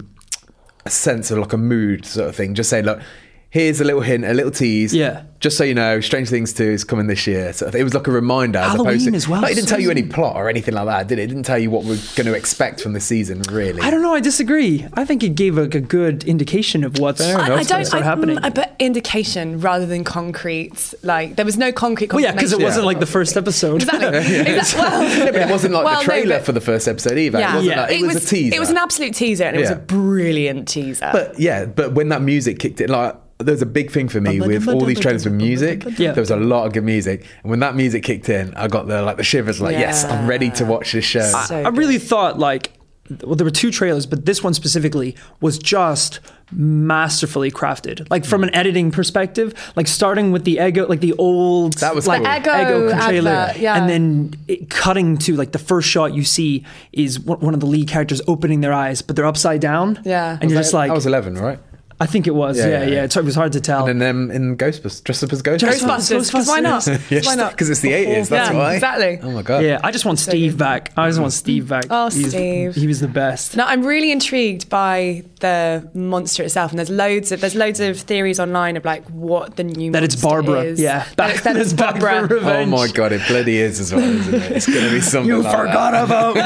a sense of like a mood sort of thing. Just saying, look, here's a little hint, a little tease. Yeah. Just so you know, Stranger Things two is coming this year. So it was like a reminder. As Halloween opposed to, as well, Like, it didn't tell you soon. any plot or anything like that, did it? It didn't tell you what we're going to expect from the season, really. I don't know. I disagree. I think it gave like a good indication of what's Fair going enough. I, I to don't. start I, happening. mm, I put indication rather than concrete. Like there was no concrete. well, yeah, because it confirmation. wasn't like the first episode. Exactly. Exactly. Well, Yeah, but it wasn't like Well, the no, trailer but- for the first episode either. Yeah, It, wasn't Yeah. like, it, was, a teaser. It was an absolute teaser, and it was Yeah. a brilliant teaser. But yeah, but when that music kicked in, like there's a big thing for me with all these trailers with music. Yeah. There was a lot of good music, and when that music kicked in, I got the like the shivers. Like, yes, Yeah. I'm ready to watch this show. So I really thought like, well, there were two trailers, but this one specifically was just masterfully crafted. Like from an editing perspective, like starting with the Eggo, like the old That was like cool. Eggo trailer, advert, yeah. and then it cutting to like the first shot you see is one one of the lead characters opening their eyes, but they're upside down. Yeah. and you're just like, I was eleven, right? I think it was. Yeah, Yeah, yeah, yeah. yeah. It's, it was hard to tell. And then um, in Ghostbusters, dressed up as Ghostbusters. Ghostbusters. 'Cause why not? Yes, Why not? because it's the eighties. That's Yeah, why. exactly. Oh my god. Yeah, I just want Steve back. I just want Steve back. Oh, He's- Steve. He was the best. No, I'm really intrigued by the monster itself, and there's loads of there's loads of theories online of like what the new That it's monster Barbara. is. Yeah. that it's, that it's Back for Barbara. revenge. Oh my god, it bloody is as well, isn't it? It's going to be something. You like forgot about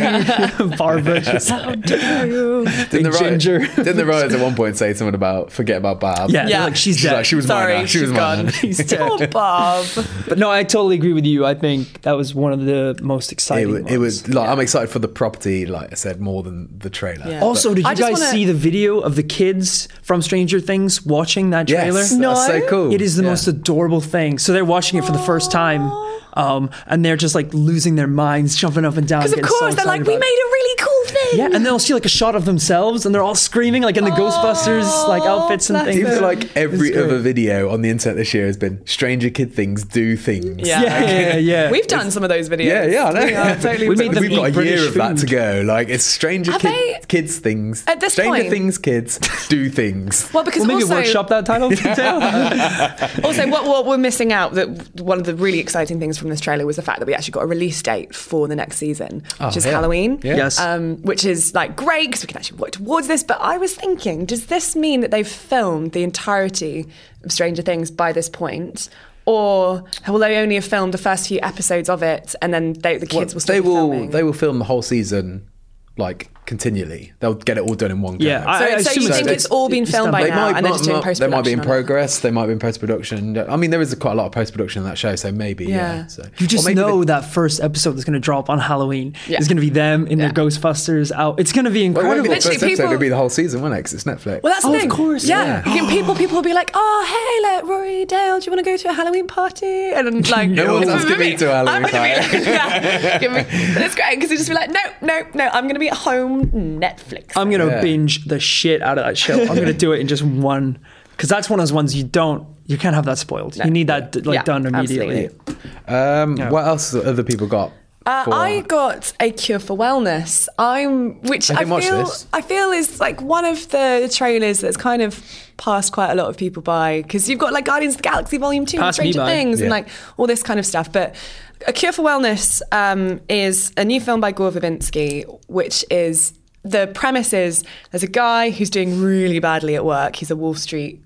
me. Barbara. Just, How dare you? that. big Didn't the writers- ginger. Didn't the writers at one point say something about forget about Barb? yeah, Yeah. like she's She's dead. like, she was Sorry, mine. now. She was she's mine. gone. She's dead. Poor Bob. But no, I totally agree with you. I think that was one of the most It, exciting wa- it ones. was like I'm excited for the property, like I said, more than the trailer. Yeah. Also, did I you just guys wanna- see the video of the kids from Stranger Things watching that trailer? Yes, No. that's so cool. It is the Yeah. most adorable thing. So they're watching it for the first time, um, and they're just like losing their minds, jumping up and down. Because of getting so course they're like, excited we about made it." a really cool thing. Yeah, and they'll see like a shot of themselves, and they're all screaming like in the Ghostbusters like outfits and that's things. It feels so- like every It's great. other video on the internet this year has been Stranger Kid things do things. Yeah. Yeah, yeah, yeah. We've done some of those videos. Yeah, yeah, I know. Yeah, totally. We made them We've got a eat year British of that to food. go. Like it's Stranger Have Kid, they- Kids things. At this Stranger point- Things kids do things. Well, because We'll maybe also, workshop that title. also what, what we're missing out, that one of the really exciting things from this trailer was the fact that we actually got a release date for the next season, which Oh, is yeah. Halloween. Yeah. Yes. Um, which is like great because we can actually work towards this. But I was thinking, does this mean that they've filmed the entirety of Stranger Things by this point? Or will they only have filmed the first few episodes of it, and then they, the kids Well, will still they be will filming? they will film the whole season like continually. They'll get it all done in one go. Yeah, I- so, I so assume you it's- think it's all been it's filmed done by by- now, and they're just doing not- post They might be production. in progress. They might be in post production. I mean, there is quite a lot of post production in that show, so maybe. Yeah. Yeah. so. You just Or maybe know they- that first episode that's going to drop on Halloween Yeah. is going to be them in Yeah. their Ghostbusters out. It's going to be Well, it won't incredible. be the Literally, first episode. people- It'll be the whole season, won't it? Because it's Netflix. Well, that's the Oh, of thing. course, Yeah, yeah. You can- people people will be like, "Oh, hey, like Rory Dale, do you want to go to a Halloween party?" And I'm like, No one's "This asking is me to a I'm Halloween gonna be- party. yeah, give me- It's great because you just be like, "No, no, no, I'm going to be at home Netflix." I'm going to Yeah. binge the shit out of that show. I'm going to do it in just one, because that's one of those ones you don't, you can't have that spoiled. You need that like Yeah, done immediately. absolutely. Um, What else have other people got? Uh, for- I got A Cure for Wellness. I'm, which I I, didn't watch feel, this. I feel is like one of the trailers that's kind of passed quite a lot of people by, because you've got like Guardians of the Galaxy Volume Two, and Passed me Stranger by. Things, and Yeah. like all this kind of stuff. But A Cure for Wellness um, is a new film by Gore Verbinski, which is the premise is there's a guy who's doing really badly at work. He's a Wall Street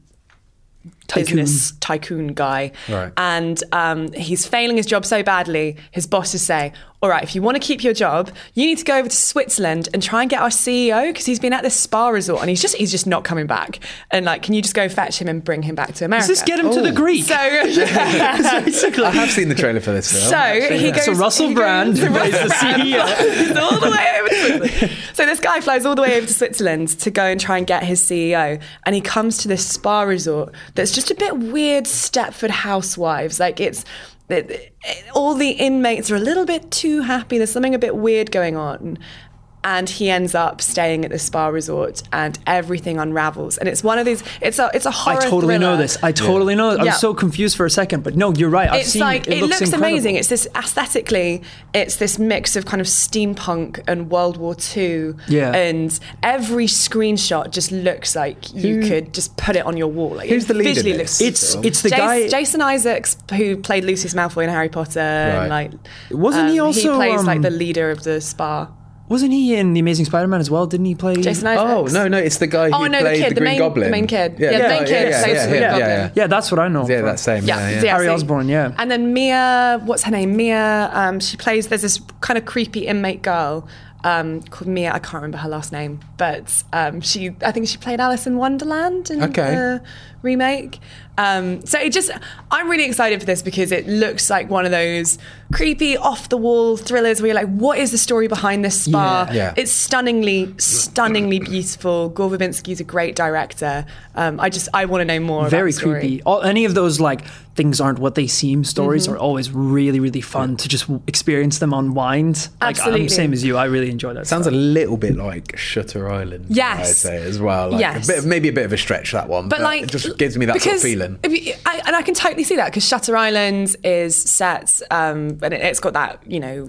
Tycoon. business tycoon guy. Right. And um, he's failing his job so badly, his bosses say, all right, if you want to keep your job, you need to go over to Switzerland and try and get our C E O, because he's been at this spa resort and he's just he's just not coming back. And like, can you just go fetch him and bring him back to America? Does this get him to the Greek? So, yeah. Basically. I have seen the trailer for this film. So actually, he yeah. goes. So Russell he Brand goes- plays the C E O. flies all the way over to Switzerland. So this guy flies all the way over to Switzerland to go and try and get his C E O, and he comes to this spa resort that's just a bit weird, Stepford Housewives. Like it's. It, it, all the inmates are a little bit too happy. There's something a bit weird going on. And he ends up staying at the spa resort, and everything unravels. And it's one of these. It's a. It's a horror. I totally know thriller. this. I totally know. I Yeah. was so confused for a second, but no, you're right. I've It's seen like it. it, looks, looks, incredible. amazing. It's this aesthetically. It's this mix of kind of steampunk and World War Two. Yeah. And every screenshot just looks like you Who- could just put it on your wall. Like Who's it the lead in visually this? looks. It's it's the Jas- guy. Jason Isaacs, who played Lucius Malfoy in Harry Potter, and Right. like Wasn't he um, also, He plays um, like the leader of the spa. Wasn't he in The Amazing Spider-Man as well? Didn't he play? Jason Isaacs. Oh no, no, it's the guy who Oh, no, the played kid, the the Green main- Goblin. the main kid. Yeah, Yeah, the yeah, main kid yeah, plays yeah, the Green yeah, Goblin. yeah, Yeah, that's what I know. yeah, from. that same. Yeah, Yeah, yeah. yeah. Harry so- Osborn. Yeah. And then Mia, what's her name? Mia, um, she plays, there's this kind of creepy inmate girl um, called Mia, I can't remember her last name, but um, she, I think she played Alice in Wonderland in Okay. the remake. Um, so it just, I'm really excited for this because it looks like one of those creepy, off-the-wall thrillers where you're like, what is the story behind this spa? Yeah. Yeah. It's stunningly, stunningly beautiful. Gore Verbinski's a great director. Um, I just, I want to know more Very about the story. creepy. All, any of those like things aren't what they seem stories Mm-hmm. are always really really fun to just w- experience them unwind. Like, I'm Absolutely. same as you. I really enjoy that. Sounds stuff. a little bit like Shutter Island. Yes. I'd say as well. Like Yes. a bit, maybe a bit of a stretch that one, But like, it just gives me that sort of because feeling. if you- I, and I can totally see that because Shutter Island is set, um, and it, it's got that you know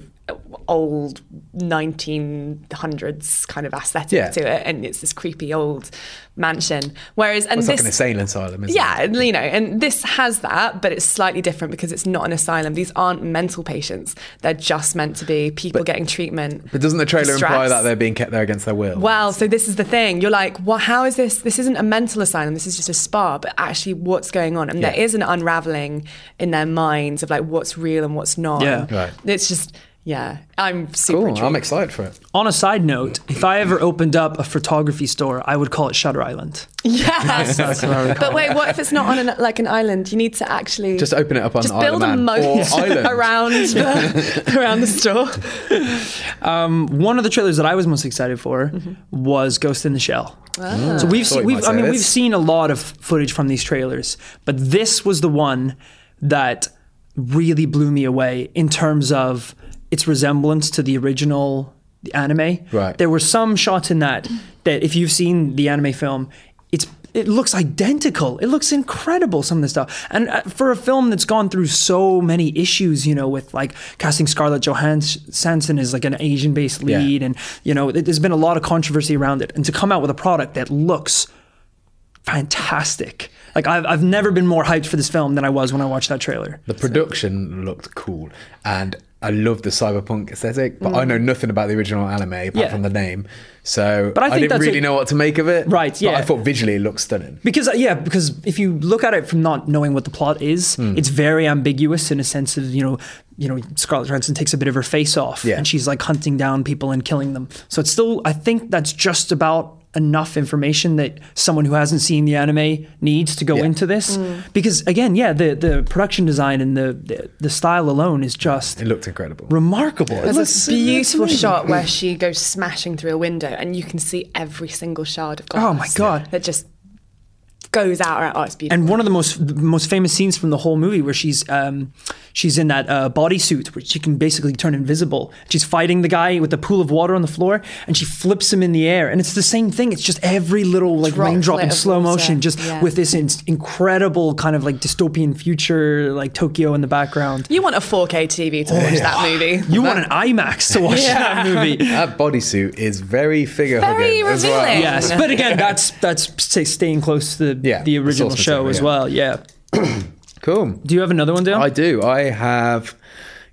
old nineteen hundreds kind of aesthetic Yeah. to it, and it's this creepy old mansion. Whereas, and It's this, like an insane asylum, isn't yeah, it? and, you know, and this has that, but it's slightly different because it's not an asylum. These aren't mental patients; they're just meant to be people getting treatment. But doesn't the trailer for imply stress. that they're being kept there against their will? Well, so this is the thing. You're like, well, how is this? This isn't a mental asylum. This is just a spa. But actually, what's going on? And Yeah. there is an unraveling in their minds of like what's real and what's not. Yeah. And Right. It's just, yeah, I'm super Cool. intrigued. I'm excited for it. On a side note, if I ever opened up a photography store, I would call it Shutter Island. Yes. That's what I would call But wait, what if it's not on an, like an island? You need to actually Just open it up on just Isle build of a Man moat or Island. around the, around the store. Um, one of the trailers that I was most excited for was Ghost in the Shell. So we've Thought seen, you we've, might I say mean, this. we've seen a lot of footage from these trailers, but this was the one that really blew me away in terms of its resemblance to the original anime. Right. There were some shots in that that if you've seen the anime film, it's it looks identical. It looks incredible, some of the stuff. And uh, for a film that's gone through so many issues, you know, with like casting Scarlett Johansson as like an Asian-based Yeah. lead, and you know, there's been a lot of controversy around it. And to come out with a product that looks fantastic. Like I've I've never been more hyped for this film than I was when I watched that trailer. The production looked cool, and I love the cyberpunk aesthetic, but I know nothing about the original anime apart Yeah. from the name. So But I I, think didn't that's really a- know what to make of it. Right, But yeah. I thought visually it looked stunning. Because uh, yeah, because if you look at it from not knowing what the plot is, Hmm. it's very ambiguous in a sense of you know, you know, Scarlett Johansson takes a bit of her face off, Yeah. and she's like hunting down people and killing them. So it's still, I think that's just about enough information that someone who hasn't seen the anime needs to go Yeah. into this. Because again, yeah, the the production design and the the, the style alone is just It looked incredible. remarkable. It There's looks- this it looks beautiful amazing. shot where she goes smashing through a window and you can see every single shard of glass. Oh my God. That just goes out. Oh, it's beautiful. And one of the most the most famous scenes from the whole movie, where she's um, she's in that uh, bodysuit, where she can basically turn invisible. She's fighting the guy with the pool of water on the floor, and she flips him in the air. And it's the same thing. It's just every little like Droplet raindrop in of slow water. motion, just Yeah. with this in- incredible kind of like dystopian future, like Tokyo in the background. You want a four K T V to watch that movie. You want an IMAX to watch that movie. That bodysuit is very figure Very hugging as well. revealing. Yes, but again, that's that's say, staying close to the, Yeah, the the original source show material, as yeah. well. Yeah. Cool. Do you have another one, Dale? I do. I have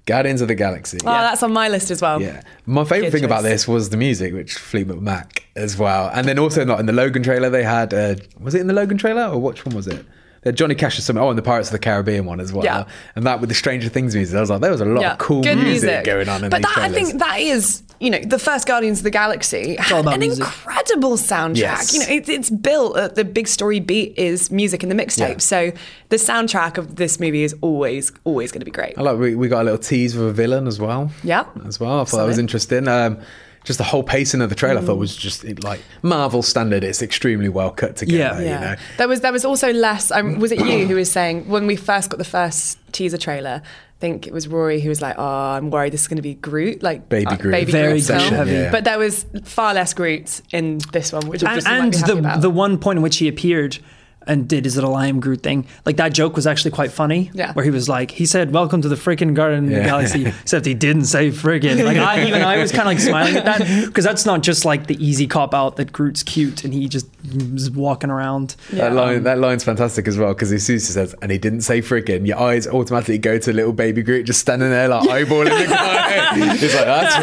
Guardians of the Galaxy. Oh, that's on my list as well. Yeah. My favourite Good thing about choice. this was the music, which Fleetwood Mac as well. And then also not in the Logan trailer, they had, uh, was it in the Logan trailer or which one was it? They had Johnny Cash or something. Oh, and the Pirates of the Caribbean one as well. Yeah. And that with the Stranger Things music. I was like, there was a lot Yeah, of cool good music, going on in but these that, I trailers. think that is, you know, the first Guardians of the Galaxy all had about an music. incredible soundtrack. Yes. You know, it, it's built, uh, the big story beat is music in the mixtape. Yeah. So the soundtrack of this movie is always, always going to be great. I like we, we got a little tease with a villain as well. Yeah. As well. I thought that was Solid. interesting. Um, just the whole pacing of the trailer I thought was just like Marvel standard. It's extremely well cut together. Yeah. You Yeah. know? There was there was also less. Um, was it you who was saying when we first got the first teaser trailer? I think it was Rory who was like, "Oh, I'm worried this is going to be Groot, like Baby uh, Groot. baby Very Groot film." Groot heavy. Yeah. But there was far less Groot in this one, which I and, just might and be happy the about. the one point in which he appeared and did his little I am Groot thing, like that joke was actually quite funny. Yeah. Where he was like, he said, "Welcome to the freaking Garden of the Yeah. Galaxy," except he didn't say friggin'. Like I even I was kind of like smiling at that because that's not just like the easy cop out that Groot's cute and he just is walking around. Yeah. That line, that line's fantastic as well because as soon as he says, and he didn't say friggin', your eyes automatically go to little baby Groot just standing there like eyeballing the guy. He's like, that's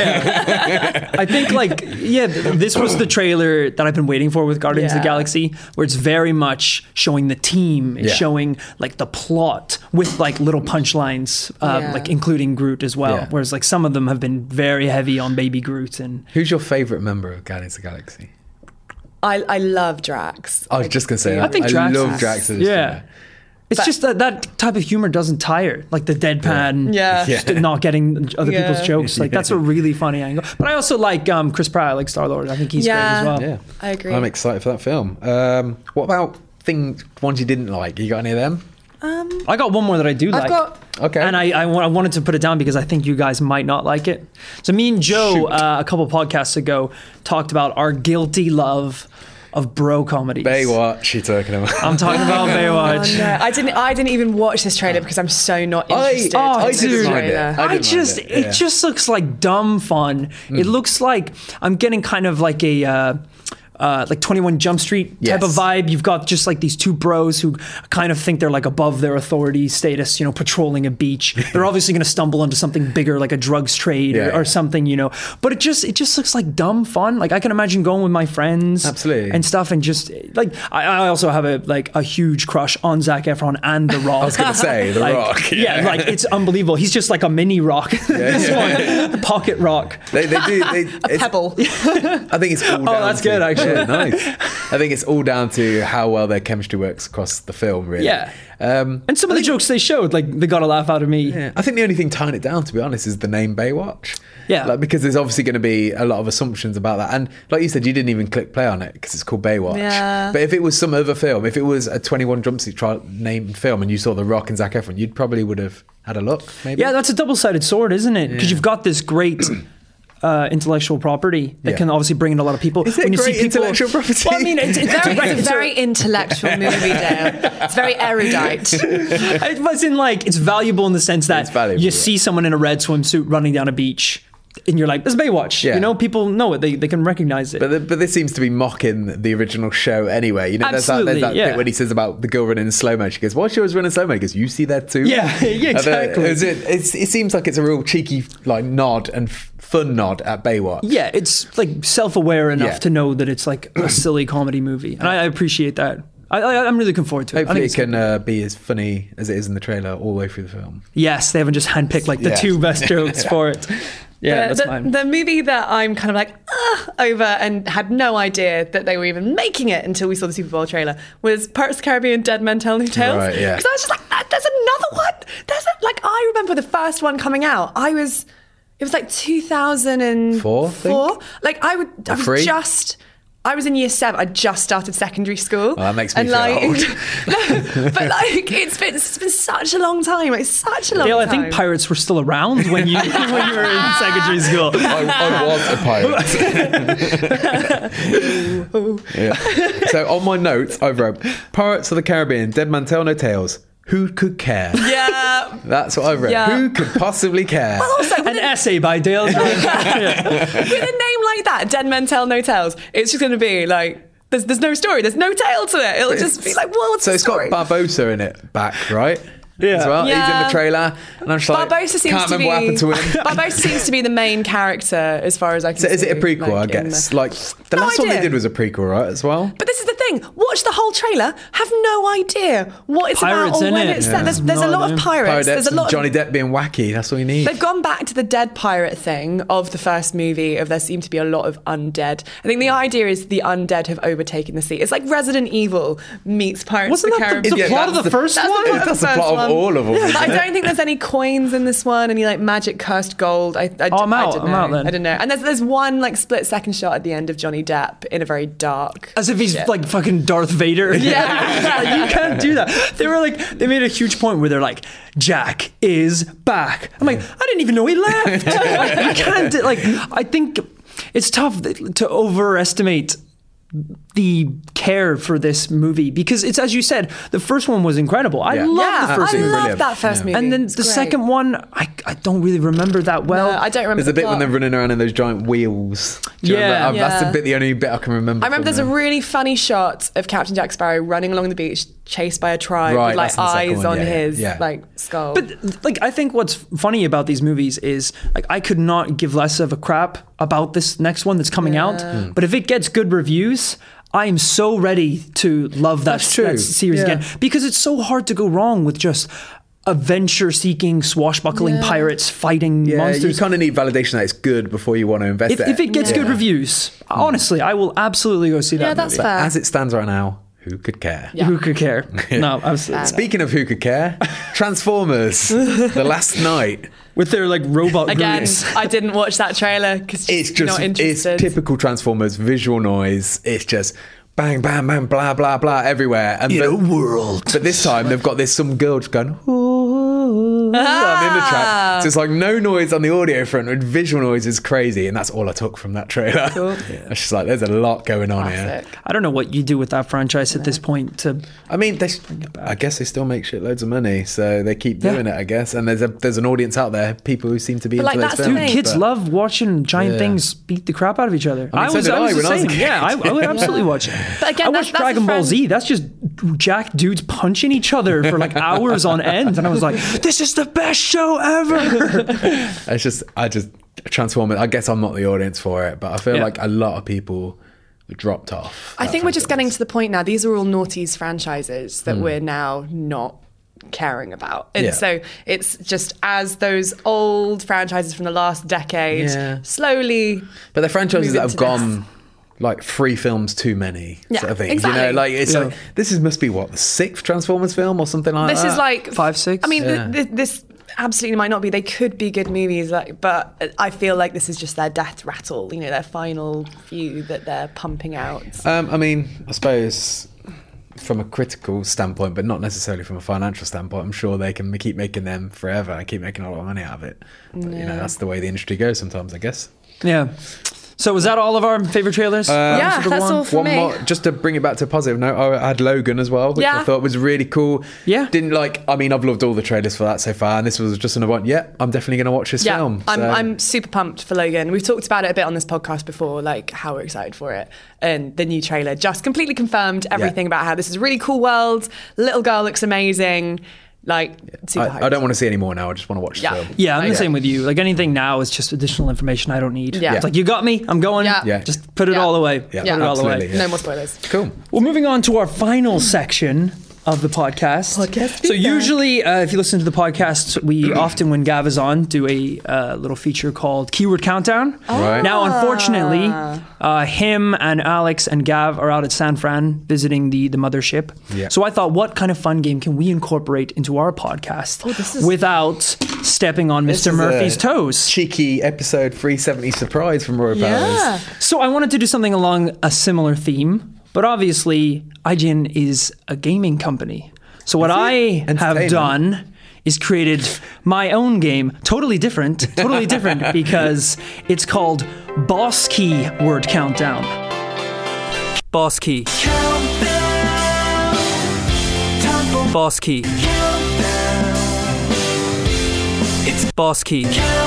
right. I think like yeah, th- this was the trailer that I've been waiting for with Guardians of Yeah. the Galaxy, where it's very much showing the team, it's Yeah. showing like the plot with like little punchlines, uh, Yeah. like including Groot as well. Yeah. Whereas like some of them have been very heavy on baby Groot and Who's your favourite member of Guardians of the Galaxy? I, I love Drax. I was just going to say, I think I Drax love is- Drax. as yeah. well. It's But- just that that type of humor doesn't tire, like the deadpan, Yeah. just not getting other Yeah. people's jokes. Like that's a really funny angle. But I also like um, Chris Pratt, like Star Lord. I think he's Yeah. great as well. Yeah, I agree. I'm excited for that film. Um, what about things, ones you didn't like? You got any of them? I got one more that I do like. I've got Okay. And I, I, wa- I wanted to put it down because I think you guys might not like it. So me and Joe, Shoot. uh, a couple podcasts ago, talked about our guilty love of bro comedies. Baywatch, you're talking about. I'm talking about Oh, Baywatch. no. I didn't. I didn't even watch this trailer because I'm so not I- interested. oh, in I this didn't mind it. trailer. I I, didn't mind just, it, it, yeah. just looks like dumb fun. It looks like I'm getting kind of like a. Uh, uh, like twenty-one Jump Street type Yes. of vibe. You've got just like these two bros who kind of think they're like above their authority status, you know, patrolling a beach. They're obviously going to stumble into something bigger, like a drugs trade Yeah. or, or something, you know. But it just it just looks like dumb fun. Like I can imagine going with my friends, Absolutely. and stuff, and just like I, I also have a like a huge crush on Zac Efron and The Rock. I was going to say, The Like, Rock. Yeah, like it's unbelievable. He's just like a mini rock. this one, the pocket rock. They, they do. They, A it's- pebble. I think it's all down Oh, that's to, good, actually. Yeah, nice. I think it's all down to how well their chemistry works across the film, really. Yeah. Um, And some of the jokes they showed, like they got a laugh out of me. yeah. I think the only thing tying it down, to be honest, is the name Baywatch. Yeah. Like, because there's obviously going to be a lot of assumptions about that. And like you said, you didn't even click play on it because it's called Baywatch. Yeah. But if it was some other film, if it was a twenty-one Jump Street trial named film and you saw The Rock and Zac Efron, you'd probably would have had a look, maybe. Yeah, that's a double-sided sword, isn't it? Because Yeah. you've got this great uh, intellectual property that Yeah. can obviously bring in a lot of people. Is it great intellectual property? Well, I mean, it's, it's Very, direct. it's a very intellectual movie, Dale. It's very erudite. It was in like it's valuable in the sense that It's valuable, you yeah. see someone in a red swimsuit running down a beach, and you're like, "This is Baywatch." Yeah. You know, people know it; they they can recognize it. But, the, but this seems to be mocking the original show anyway. You know, there's that, Absolutely, there's that yeah. bit when he says about the girl running in slow mo. She goes, "Why she always running slow mo?" He goes, "You see that too?" Yeah, yeah, And then- exactly. is it, it's, it seems like it's a real cheeky like nod and f- fun nod at Baywatch. Yeah, it's like self-aware enough Yeah. to know that it's like a silly comedy movie, and I, I appreciate that. I, I, I'm really looking forward to it. I Hopefully, think it it's can uh, be as funny as it is in the trailer all the way through the film. Yes, they haven't just handpicked like the Yeah. two best jokes for it. Yeah, the, that's the, fine. the movie that I'm kind of like ah, over and had no idea that they were even making it until we saw the Super Bowl trailer was Pirates of the Caribbean: Dead Men Tell No Tales. Right, yeah. Because I was just like, "Ah, there's another one. There's a, like I remember the first one coming out. I was, it was like two thousand Four, I think? Like I would, I was three? just. I was in year seven. I just started secondary school. that makes me and feel like, old. no, but like it's been it's been such a long time. It's such a long Dale, I time. think pirates were still around when you when you were in secondary school. I, I was a pirate. Yeah. So on my notes, I wrote Pirates of the Caribbean: Dead Man Tell No Tales. Who could care? Yeah. That's what I wrote. Yeah. Who could possibly care? Also, with An a, essay by Dale Jordan. with a name like that, Dead Men Tell No Tales, it's just going to be like, there's there's no story, there's no tale to it. It'll just be like, well, what's So the it's story? got Barbosa in it back, right? Yeah. as well. He's in Yeah. the trailer, and I'm just like, Barbossa seems can't to remember be. what happened to him. Barbossa seems to be the main character, as far as I can So see. is it a prequel? like, I in guess. the- Like the No last one they idea. did was a prequel, right? As well. But this is the thing. Watch the whole trailer. Have no idea what it's Pirates about or in when it. it's Yeah. set. There's, there's No a lot idea. of pirates. Pirate There's a and lot. Johnny Of, Depp being wacky. That's all you need. they've gone back to the dead pirate thing of the first movie. Of there seem to be a lot of undead. I think the idea is the undead have overtaken the sea. It's like Resident Evil meets Pirates Wasn't of the that the, Caribbean. the Yeah, plot of that's the the- first That's the one? plot of That's the first plot of one. all of them, But isn't I it? don't think there's any coins in this one, any like magic cursed gold. I, I, Oh, I'm I out, don't I'm know. out then. I don't know. And there's there's one like split second shot at the end of Johnny Depp in a very dark. As if he's shit. like fucking Darth Vader. Yeah. Like, you can't do that. They were like, they made a huge point where they're like, Jack is back. I'm like, I didn't even know he left. Like, you can't, do- like, I think it's tough to overestimate the care for this movie because it's, as you said, the first one was incredible. I Yeah. love yeah, the first I one. love brilliant. that first Yeah. movie. And then It's the great. second one, I, I don't really remember that well. No, I don't remember. There's a the bit when plot. they're running around in those giant wheels. Do you Yeah. remember? Uh, That's Yeah. the bit, the only bit I can remember. I remember from there's a there. really funny shot of Captain Jack Sparrow running along the beach, chased by a tribe Right, with like that's in the second eyes one, on yeah, yeah, his yeah. like skull. But like, I think what's funny about these movies is like I could not give less of a crap about this next one that's coming out. Hmm. But if it gets good reviews, I am so ready to love that, That's true. that series Yeah. again because it's so hard to go wrong with just adventure-seeking, swashbuckling Yeah. pirates fighting Yeah, you monsters. kind of need validation that it's good before you want to invest If, it. if it gets good Yeah. reviews, honestly, I will absolutely go see yeah, that that's movie. fair. As it stands right now, who could care? Yeah. Who could care? No, absolutely. Speaking of who could care, Transformers: The Last Night. With their like robot Again, groups. I didn't watch that trailer because It's just not it's interested. typical Transformers visual noise. It's just bang, bang, bang, blah, blah, blah everywhere. And but, world. but this time they've got this some girl just going. Ooh, on the Ah. track. So it's like no noise on the audio front, and visual noise is crazy, and that's all I took from that trailer. Cool. It's just like there's a lot going on here. Classic. I don't know what you do with that franchise at this point to I mean, they, I guess they still make shitloads of money, so they keep Yeah. doing it. I guess, and there's a there's an audience out there, people who seem to be But, into like, those that's the films. thing. Kids but- love watching giant Yeah. things beat the crap out of each other. I mean, so did I the when I was a same. kid. Yeah, I, I would absolutely watch it. But again, I that's- watched that's Dragon a Ball friend- Z. That's just jack dudes punching each other for like hours on end, and I was like, "This is the best show ever." It's just, I just Transformers. I guess I'm not the audience for it, but I feel Yeah. like a lot of people dropped off. I that think we're just franchise. getting to the point now. These are all noughties franchises Hmm. that we're now not caring about. And Yeah. so it's just as those old franchises from the last decade Yeah. slowly. But the franchises move that have into this. gone like three films too many, Yeah, sort of thing. exactly. You know, like it's Yeah. like this is must be what the sixth Transformers film or something like This that. is like Five, six? I mean, th- Yeah. th- this absolutely might not be. They could be good movies, like, but I feel like this is just their death rattle. You know, their final few that they're pumping out. Um, I mean, I suppose from a critical standpoint, but not necessarily from a financial standpoint, I'm sure they can keep making them forever and keep making a lot of money out of it. But, you know, that's the way the industry goes sometimes, I guess. Yeah. So was that all of our favorite trailers? Yeah, Super that's one? all for One me. more, just to bring it back to a positive note, I had Logan as well, which I Yeah. thought was really cool. Yeah. Didn't like, I mean, I've loved all the trailers for that so far, and this was just another one. Yeah, I'm definitely going to watch this Yeah, film. I'm, so- I'm super pumped for Logan. We've talked about it a bit on this podcast before, like how we're excited for it. And the new trailer just completely confirmed everything Yeah. about how this is a really cool world. Little girl looks amazing. Like, super I, hyped. I don't want to see any more now. I just want to watch Yeah. the film. Yeah, I'm the Okay. same with you. Like anything now is just additional information I don't need. Yeah. It's like you got me, I'm going. Yeah. Yeah. Just put it Yeah. all away. Yeah, Put it all away. absolutely, yeah. No more spoilers. Cool. Well, moving on to our final section of the podcast. Podcast so feedback. usually, uh, if you listen to the podcast, we often, when Gav is on, do a uh, little feature called Keyword Countdown. Right. Now, unfortunately, uh, him and Alex and Gav are out at San Fran visiting the, the mothership. Yeah. So I thought, what kind of fun game can we incorporate into our podcast without stepping on This Mister is a Murphy's toes? Cheeky episode three seventy surprise from Roy Yeah. Powers. So I wanted to do something along a similar theme, but obviously I G N is a gaming company. So what I have Entertainment. done is created my own game, totally different, totally different because it's called Boss Key Word Countdown. Boss Key. Boss Key. It's Boss Key.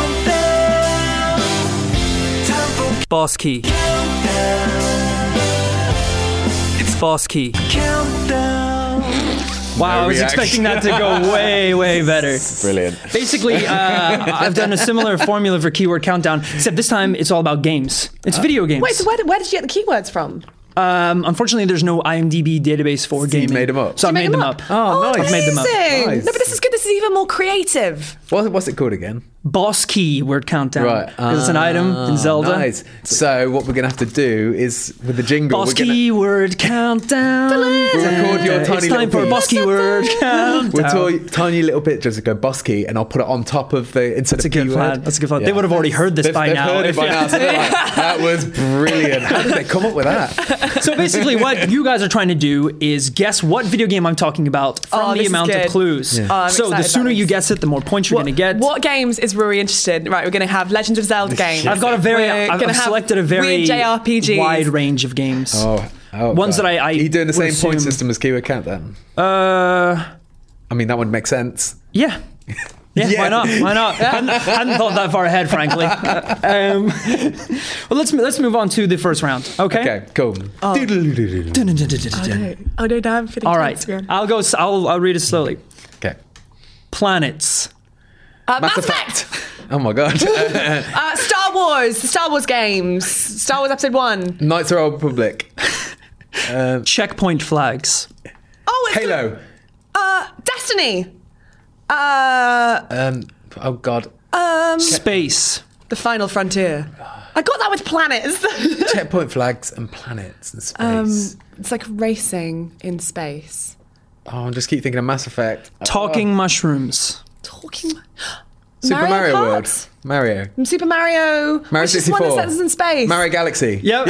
Boss Key. It's Boss Key. Wow, I was reaction. expecting that to go way, way better. Brilliant. Basically, uh, I've done a similar formula for keyword countdown, except this time it's all about games. It's video games. Wait, so where, where did you get the keywords from? Um, unfortunately, there's no IMDb database for So you gaming. made them up? So I You made them up. Oh, nice. I've made them up. Amazing. Nice. No, but this is good. This is even more creative. What, what's it called again? Boss keyword countdown. Right. Because it's an item in Zelda. Nice. So what we're going to have to do is, with the jingle, Boss we're going to... keyword countdown. We'll record your tiny It's time little for piece. boss keyword countdown. We'll toy, tiny little pictures that go bus key, and I'll put it on top of the instead That's a of good keyword. plan. That's a good plan. They Yeah. would have already heard this They've, by they've now. heard it if- by now. So they're like, that was brilliant. How did they come up with that? So basically, what you guys are trying to do is guess what video game I'm talking about from Oh, the this is amount good. of clues. Oh, I'm so the excited sooner about you this. guess it, the more points you're What, going to get. what games is Rory interested in? Right, we're going to have Legend of Zelda games. I've got a very, We're I've, gonna I've have selected a very weird J R P Gs. wide range of games. Oh, oh Ones God. that I- I Are you doing the would same point assume- system as keyword countdown? Uh, I mean, that would make sense. yeah. Yeah, Yeah. why not? Why not? hadn't, hadn't thought that far ahead, frankly. Um, well, let's let's move on to the first round. Okay. Okay, cool. Oh no, oh, no, now I'm feeling All right. tense again. I'll go. s- I'll I'll read it slowly. Okay. Planets. Uh, Mass Mass Effect. Effect. Oh my God. Uh, Star Wars. The Star Wars games. Star Wars Episode One. Knights of the Old Republic. Checkpoint flags. Oh, it's Halo. Uh, Destiny. Uh, Um, oh God. um, Space. The Final Frontier. I got that with planets. Checkpoint flags and planets and space. um, it's like racing in space. oh, I just keep thinking of Mass Effect. Talking mushrooms. Talking. Super Mario, Kart? World. Mario. Super Mario. Mario Which is the one sixty-four. that says it's in space. Mario Galaxy. Yep.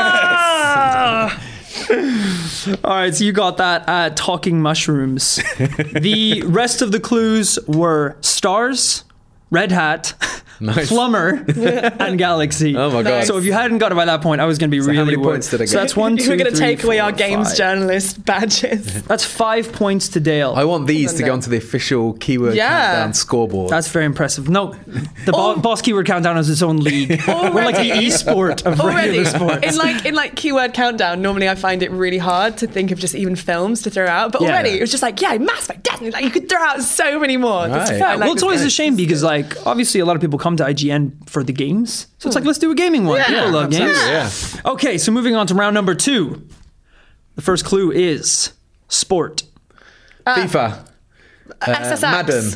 Ah! All right, so you got that. Uh, talking mushrooms. The rest of the clues were stars, red hat, Nice. plumber, and galaxy. Oh my God. So if you hadn't got it by that point, I was going to be So how really many worried. points did I So get? that's one, two, We're going to three, take away four, our games five. journalist badges. That's five points to Dale. I want these to Well go done. onto the official keyword Yeah. countdown scoreboard. That's very impressive. No, the bo- Oh. boss keyword countdown is its own league. We're like the e-sport of Already, regular sports. in like in like keyword countdown, normally I find it really hard to think of just even films to throw out. But Yeah. already it was just like, yeah, Mass Effect, definitely. Like you could throw out so many more. That's Right. fair. I well, like it's this always game. a shame because, like, obviously, a lot of people come to I G N for the games. So it's like, let's do a gaming one. Yeah, People love games. Absolutely, yeah. Okay, so moving on to round number two. The first clue is sport. FIFA. Uh, S S X. Madden.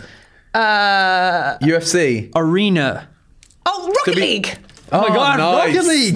Uh, U F C. Arena. oh, Rocket be- League. Oh my God, nice. Rocket League.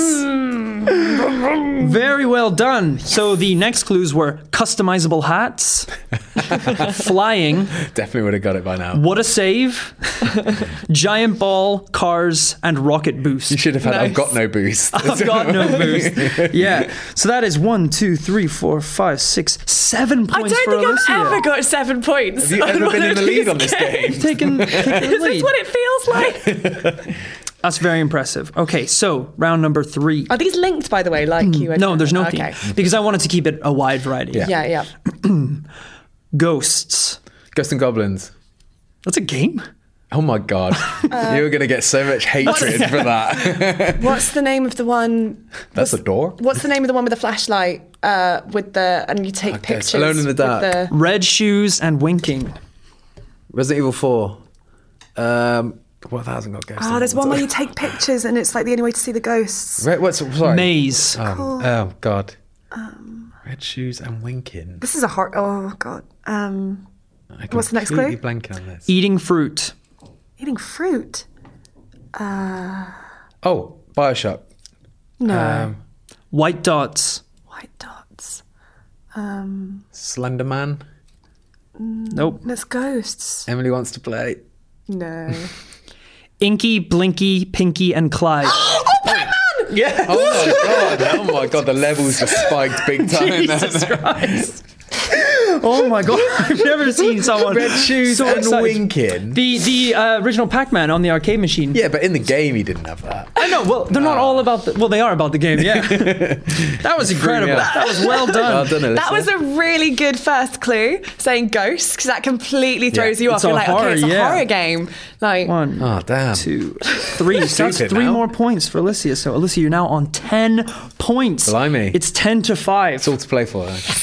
Nice. Very well done. So the next clues were customizable hats, flying, Definitely would have got it by now. what a save, giant ball, cars, and rocket boost. You should have had I've Nice. got no boost. I've got no boost. Yeah. So that is one, two, three, four, five, six, seven I points don't for think Alicia. I've ever got seven points. Have you on ever one been in of the lead these on this game? Taken, taken the Is this lead. what it feels like? That's very impressive. Okay, so round number three. Are these linked, by the way, like keyword? No, there's no okay. theme because I wanted to keep it a wide variety. Yeah. Yeah, yeah. Ghosts. Ghosts and Goblins. That's a game. Oh my God. You're going to get so much hatred for that. What's the name of the one? That's a door. What's the name of the one with the flashlight? Uh, with the and you take guess. pictures. Alone in the with Dark. the- Red shoes and winking. Resident Evil four. Um, what that hasn't got ghosts? Oh, in there's it. one where you take pictures and it's like the only way to see the ghosts. Red, what's, sorry. Maze. Um, Oh God. Red shoes and winking. This is a hard. Oh god. Um, I What's the next completely clue? blanking on this. Eating fruit. eating fruit. Oh, Bioshock. No. Um, White dots. White dots. Um, Slender Man. Nope. there's ghosts. Emily wants to play. No. Inky, Blinky, Pinky, and Clyde. Yeah. Oh my God. Oh my God. The levels just spiked big time. Jesus Christ. Oh my God. I've never seen someone Red shoes so and excited. winking. The the uh, original Pac-Man on the arcade machine. Yeah, but in the game he didn't have that. I know. Well, they're not all about the. Well, they are about the game. Yeah. That was incredible. out. That was well done. Well done, Alyssa. That was a really good first clue, saying ghosts, because that completely throws Yeah. you It's off. a You're like, horror, okay, it's a yeah. horror game. Like, One, Oh damn. two, three. So that's Stupid three now. more points for Alicia. So Alicia, you're now on ten points. Blimey. It's ten to five. It's all to play for. Though.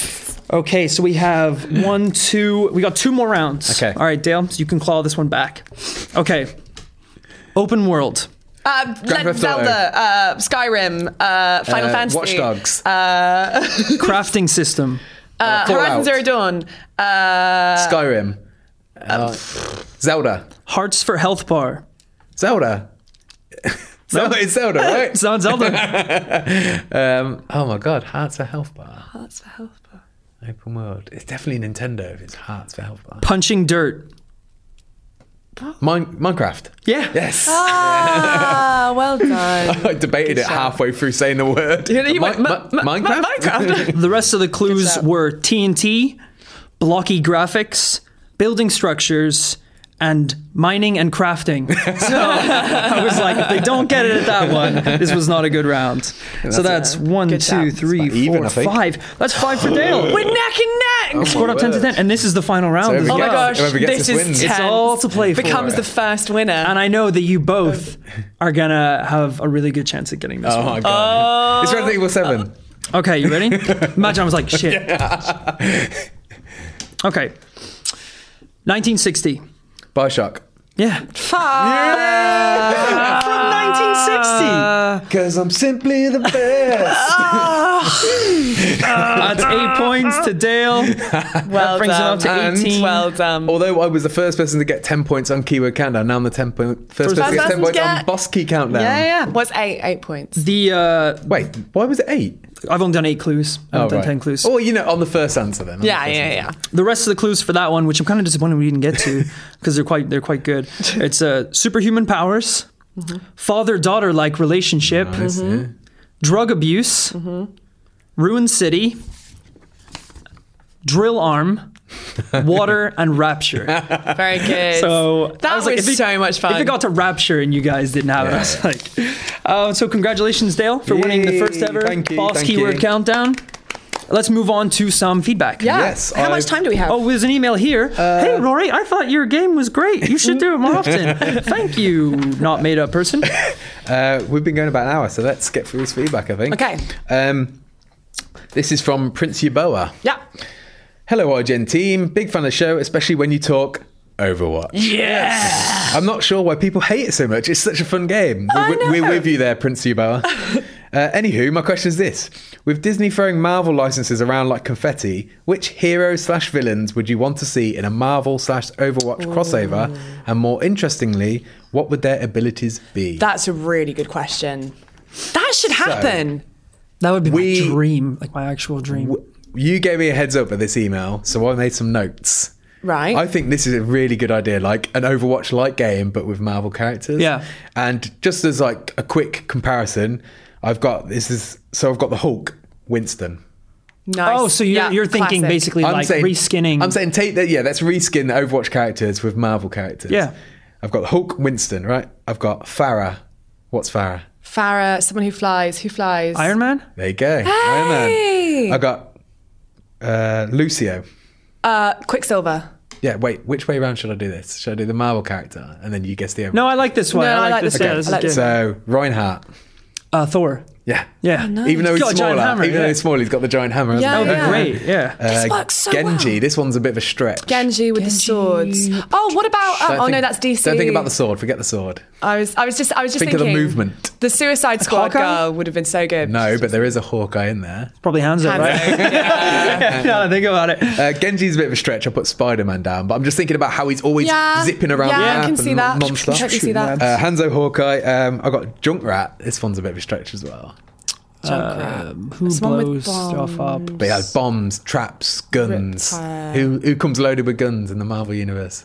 Okay, so we have one, two. We got two more rounds. Okay. All right, Dale, so you can claw this one back. Okay. Open world. Uh, Grand Le- Theft Auto. Zelda, uh, Skyrim, uh, Final Uh, Fantasy, Watch Dogs. uh, Crafting system. uh, Fallout. Horizon Zero Dawn, uh, Skyrim. Uh, Zelda. Hearts for Health Bar. Zelda. Zelda. It's Zelda, right? It's not Zelda. um, oh my god, Hearts for Health Bar. Hearts for Health Bar. Open world. It's definitely Nintendo if it's Hearts for Health Bar. Punching dirt. Mine, Minecraft. Yeah. Yes. Ah, well done. I debated Good it shout. halfway through saying the word. You know, you Mi- went, mi- "Ma- ma- ma- Minecraft? Minecraft. The rest of the clues shout. were T N T, blocky graphics, building structures, and mining and crafting. So I was like, if they don't get it at that one, this was not a good round. So that's one, Good two, shout. three, It's about even, four, I think. five. That's five for Dale. We're neck and neck. Scored up ten to ten, and this is the final round. So as whoever Oh my well. gets- gosh, whoever gets this this is wins. It's tense. all to play for. Becomes the first winner. And I know that you both are gonna have a really good chance at getting this Oh one. my god. It's Resident Evil seven. Okay, you ready? Imagine I was like, shit. Okay. nineteen sixty. Bioshock. Yeah. Fuck. From nineteen sixty. Because I'm simply the best. That's eight points to Dale. Well brings it done. up to And- eighteen. Well done. Although I was the first person to get ten points on Keyword Countdown, now I'm the ten point, first First person to get ten person to points on get- Boss Key Countdown. Yeah, yeah. What's eight? Eight points. The uh, Wait, why was it eight? I've only done eight clues. I haven't Oh, done right. ten clues. Oh, you know, on the first answer then. on the Yeah, first yeah, answer. yeah. The rest of the clues for that one, which I'm kind of disappointed we didn't get to, because they're quite they're quite good. It's uh, superhuman powers, father-daughter like relationship, Nice, yeah. drug abuse, ruined city, drill arm, water, and rapture. Very good. So that I was, like, if it- so much fun. If it got to rapture and you guys didn't have it, I was like, uh, so congratulations, Dale, for winning the Yay, first ever thank you, Boss thank Keyword you. Countdown. Let's move on to some feedback. yeah. Yes, How much I've- time do we have? Oh, there's an email here. Hey, Rory, I thought your game was great. You should do it more often. Thank you, not made up person. Uh, we've been going about an hour, so let's get through this feedback, I think. Okay. Um, this is from Prince Yuboa. Yeah. Hello, iGen team. Big fan of the show, especially when you talk Overwatch. Yeah. I'm not sure why people hate it so much. It's such a fun game. I We're, know. we're with you there, Prince Yuboa. uh, anywho, my question is this. With Disney throwing Marvel licenses around like confetti, which heroes slash villains would you want to see in a Marvel slash Overwatch crossover? And more interestingly, what would their abilities be? That's a really good question. That should happen. That would be We- my dream, like my actual dream. W- You gave me a heads up at this email, so I made some notes. Right. I think this is a really good idea, like an Overwatch-like game, but with Marvel characters. Yeah. And just as like a quick comparison, I've got this is so I've got the Hulk, Winston. Nice. Oh, so you're, Yeah, you're thinking classic. basically like reskinning. I'm saying take that. Yeah, let's reskin the Overwatch characters with Marvel characters. Yeah. I've got Hulk, Winston, right? I've got Farah. What's Farah? Farah, someone who flies. Who flies? Iron Man? There you go. Hey! Iron Man. I got uh, Lucio. Uh, Quicksilver. Yeah, wait, which way around should I do this? Should I do the Marvel character and then you guess the Overwatch? No, I like this one. No, I like, this. one. Yeah, this I like is this good. So Reinhardt. Uh, Thor. Yeah. Yeah. Even though He's he's got a giant smaller, hammer, even though yeah. he's small, he's got the giant hammer. hasn't Yeah, he? That would yeah. be great. Yeah. This Uh, works so Genji. well. This one's a bit of a stretch. Genji with the swords. Oh, what about? Um, Don't oh think- no, that's D C. Don't think about the sword. Forget the sword. I was, I was just, I was just Think of thinking. the movement. The Suicide Squad Hawkeye? girl would have been so good. No, but there is a Hawkeye in there. Probably Hanzo, Hanzo. right? yeah. Now think about it. Uh, Genji's a bit of a stretch. I put Spider-Man down, but I'm just thinking about how he's always Yeah. zipping around Yeah, the I map can and see that. non-stop. I can see that. Uh, Hanzo, Hawkeye. Um, I got Junkrat. This one's a bit of a stretch as well. Um, who Someone with blows stuff up? bombs. But yeah, bombs, traps, guns. Riptide. Who who comes loaded with guns in the Marvel universe?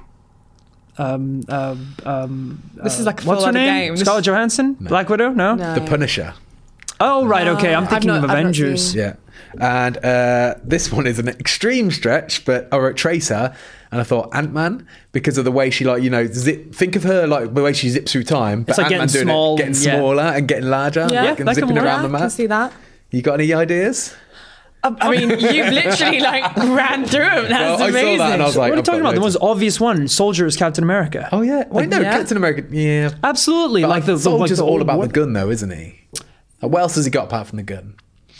Um, um, um, This is like a what's full her other name? game. Scarlett Johansson? Black Widow? No? No. The Punisher. Oh, right. Okay. I'm I've thinking not- of I've not Avengers. seen- Yeah. And uh, this one is an extreme stretch, but I wrote Tracer, and I thought Ant-Man because of the way she like you know zip. Think of her like the way she zips through time, but It's like Ant-Man getting doing small it, getting and- yeah. smaller and getting larger, Yeah, like, and that can zipping work. around Yeah, the I can map. see that. You got any ideas? I I mean, you've literally like ran through them. That's Well, I saw amazing. that and I was like, What are you I've talking got about? The loads. most obvious one, Soldier is Captain America. Oh yeah, wait no, yeah. Captain America. Yeah, Absolutely. but like the, the Soldier's like the all old about war- the gun, though, isn't he? Like, what else has he got apart from the gun?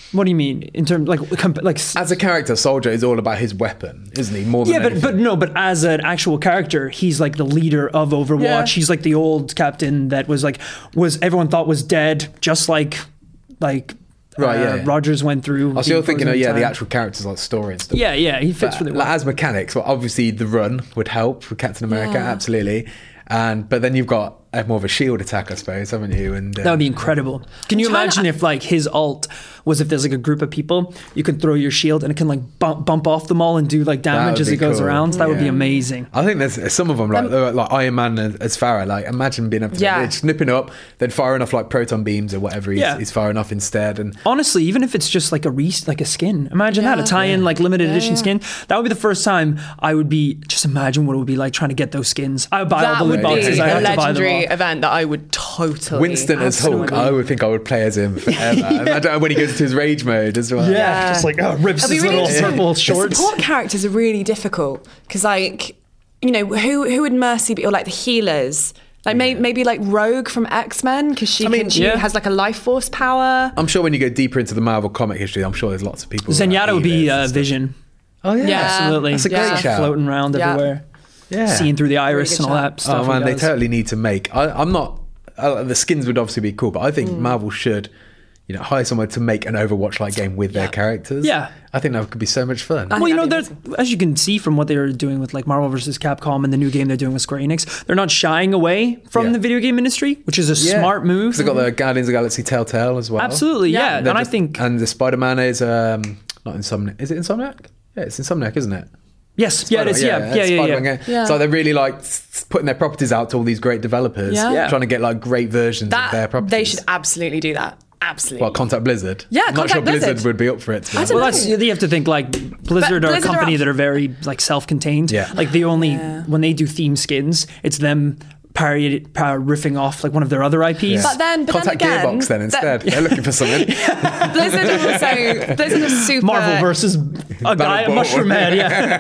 What do you mean in terms like comp- like? As a character, Soldier is all about his weapon, isn't he? More than Yeah, but anything. but no, but as an actual character, he's like the leader of Overwatch. Yeah. He's like the old captain that was like was everyone thought was dead, just like like Right, uh, yeah, yeah. Rogers went through. I was still the thinking, oh yeah, the time. actual characters like story and stuff. Yeah, yeah, he fits But, really like, well. as mechanics, well, obviously the run would help with Captain America, Yeah. absolutely. And but then you've got uh, more of a shield attack, I suppose, haven't you? And uh, That would be incredible. Can you I'm trying imagine to- if like his ult was if there's like a group of people, you can throw your shield and it can like bump, bump off them all and do like damage would as be it goes cool. around. That would be Yeah. amazing. I think there's some of them like Um, like Iron Man as Farah. Like imagine being able to Yeah. just nipping up, then firing off like proton beams or whatever he's, Yeah. he's firing off instead. And Honestly, even if it's just like a re- like a skin, imagine that Yeah. a tie-in like limited Yeah, edition yeah. skin. That would be the first time I would be just imagine what it would be like trying to get those skins. I would buy That all the would loot be boxes. I a have to buy them legendary all. event that I would totally. Winston as Hulk, absolutely- I would think I would play as him forever. Imagine when he goes into his rage mode as well. Yeah, Yeah. just like oh, rips It'll be his really little interesting. purple The shorts. support characters are really difficult because, like, you know, who who would Mercy be, or like the healers? Like may, maybe like Rogue from X-Men because she I mean, can, she yeah. has like a life force power. I'm sure when you go deeper into the Marvel comic history, I'm sure there's lots of people. who are Zenyatta would be healers uh, and stuff. Vision. Oh yeah, Yeah. Absolutely. That's a great Yeah. shout. Floating around Yeah. everywhere. Yeah. Seeing through the iris good and all shout. that stuff. Oh man, he they does. totally need to make. I, I'm not. Uh, the skins would obviously be cool, but I think Marvel should, you know, hire someone to make an Overwatch-like game with their Yeah. characters. Yeah. I think that could be so much fun. Well, you know, that'd they're, be as you can see from what they're doing with like Marvel versus Capcom and the new game they're doing with Square Enix, they're not shying away from Yeah. the video game industry, which is a smart move. 'Cause they've got the Guardians of the Galaxy Telltale as well. Absolutely, yeah. Yeah. And They're I just- think and the Spider-Man is um, not Insomniac. Is it Insomniac? Yeah, it's Insomniac, isn't it? yes, yeah, it is. Yeah, yeah, yeah, yeah. Spider-Man yeah. game. Yeah. So they're really like s- putting their properties out to all these great developers, Yeah. Yeah. trying to get like great versions of their That properties. they should absolutely do that. Absolutely. Well, Contact Blizzard. Yeah, I'm not Contact sure Blizzard. Blizzard. would be up for it. To be I honest. don't Well, know. that's you have to think like Blizzard But are a Blizzard are company up- that are very like self-contained. Yeah. Like they only Yeah. when they do theme skins, it's them parody, par- riffing off like one of their other I Ps. Yeah. But then- but then Contact again, Gearbox then that- instead. They're looking for something. Blizzard are also Blizzard are super Marvel versus a guy, a Ball. mushroom head.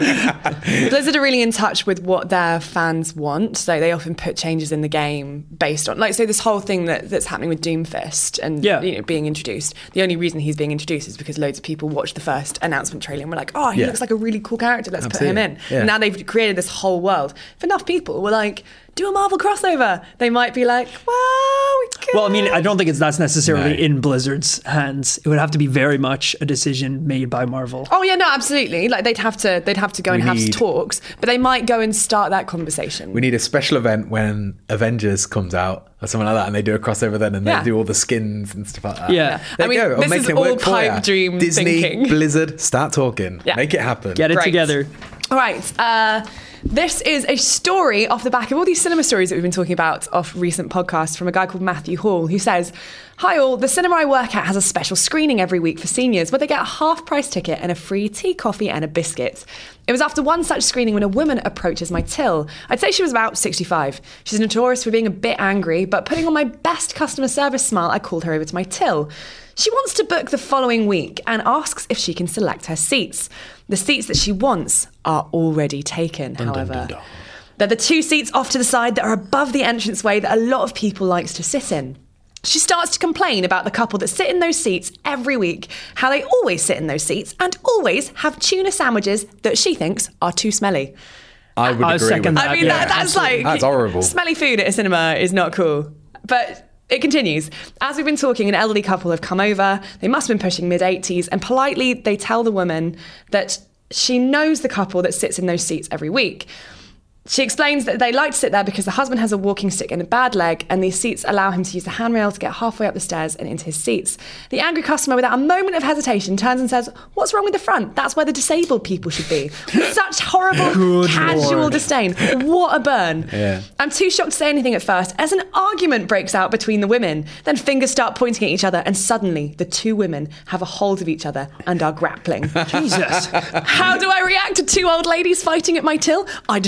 Yeah, Blizzard are really in touch with what their fans want. So they often put changes in the game based on, like, so this whole thing that, that's happening with Doomfist and Yeah. you know, being introduced. The only reason he's being introduced is because loads of people watched the first announcement trailer and were like, "Oh, he Yeah. looks like a really cool character. Let's put him in." Absolutely. Yeah. And now they've created this whole world. If enough people were like, "Do a Marvel crossover," they might be like, "Well, we could." Well, I mean, I don't think it's that's necessarily No. in Blizzard's hands. It would have to be very much a decision made by Marvel. Oh yeah, no, absolutely. Like they'd have to, they'd have to go We and have need- talks, but they might go and start that conversation. We need a special event when Avengers comes out or something like that, and they do a crossover then, and Yeah. they do all the skins and stuff like that. Yeah. There I mean, you go. I'm this making is it work all for pipe ya. dream Disney, thinking. Blizzard, start talking. Yeah. Make it happen. Get it Great. together. All right. Uh, this is a story off the back of all these cinema stories that we've been talking about off recent podcasts from a guy called Matthew Hall, who says, "Hi all, the cinema I work at has a special screening every week for seniors where they get a half price ticket and a free tea, coffee and a biscuit. It was after one such screening when a woman approaches my till. I'd say she was about sixty-five. She's notorious for being a bit angry, but putting on my best customer service smile, I called her over to my till. She wants to book the following week and asks if she can select her seats. The seats that she wants are already taken, however. They're the two seats off to the side that are above the entranceway that a lot of people likes to sit in. She starts to complain about the couple that sit in those seats every week, how they always sit in those seats and always have tuna sandwiches that she thinks are too smelly. I would I agree second with that. I mean, yeah, that, that's like... That's horrible. Smelly food at a cinema is not cool. But it continues. As we've been talking, an elderly couple have come over. They must have been pushing mid-eighties. And politely, they tell the woman that she knows the couple that sits in those seats every week. She explains that they like to sit there because the husband has a walking stick and a bad leg, and these seats allow him to use the handrail to get halfway up the stairs and into his seats. The angry customer, without a moment of hesitation, turns and says, "What's wrong with the front? That's where the disabled people should be." With such horrible, Good casual Lord. disdain. What a burn. Yeah. I'm too shocked to say anything at first, as an argument breaks out between the women. Then fingers start pointing at each other, and suddenly the two women have a hold of each other and are grappling. Jesus. How do I react to two old ladies fighting at my till? I decide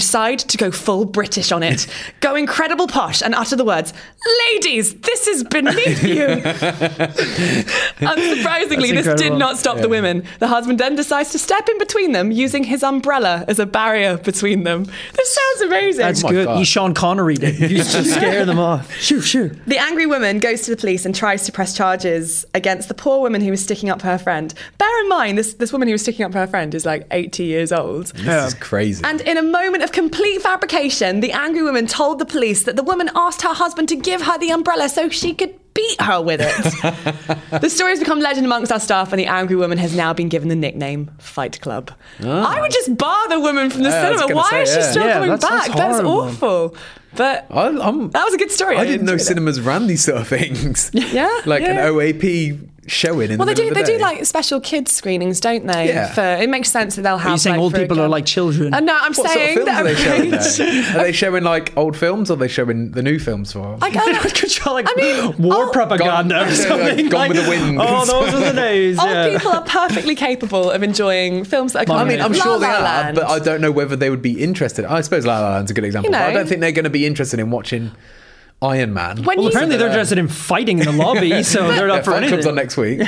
to go full British on it, go incredible posh and utter the words, "Ladies, this is beneath you." Unsurprisingly, this did not stop yeah. the women. The husband then decides to step in between them using his umbrella as a barrier between them. This sounds amazing. That's oh good. God. He Sean Connery did. He used to scare them off. Shoo, shoo. The angry woman goes to the police and tries to press charges against the poor woman who was sticking up for her friend. Bear in mind, this, this woman who was sticking up for her friend is like eighty years old. This yeah. is crazy. And in a moment of complete fabrication, the angry woman told the police that the woman asked her husband to give her the umbrella so she could beat her with it. The story has become legend amongst our staff, and the angry woman has now been given the nickname Fight Club. Oh. I would just bar the woman from the yeah, cinema. Why say, is she yeah. still yeah, coming that's, back? That's, that's awful. But I, I'm, that was a good story. I, I didn't know that. cinemas ran these sort of things. Yeah, like yeah. an O A P showing in well, the they do. middle They of the do day. like special kids screenings, don't they? Yeah. For, it makes sense that they'll have. Are you saying like, old people a, are like children? Uh, no, I'm What saying sort of films that are they showing there? Are they showing like old films, or are they showing the new films for? I, I, like I mean, war old, propaganda gone, or something. Gone like, with the Wind. Oh, those are the days. Old yeah. people are perfectly capable of enjoying films that are. I mean, I'm La sure they La are, Land. but I don't know whether they would be interested. I suppose La La Land's a good example. You know, but I don't think they're going to be interested in watching Iron Man. When Well, you- apparently they're interested in fighting in the lobby, so they're yeah, up for Fight Club's anything. on next week.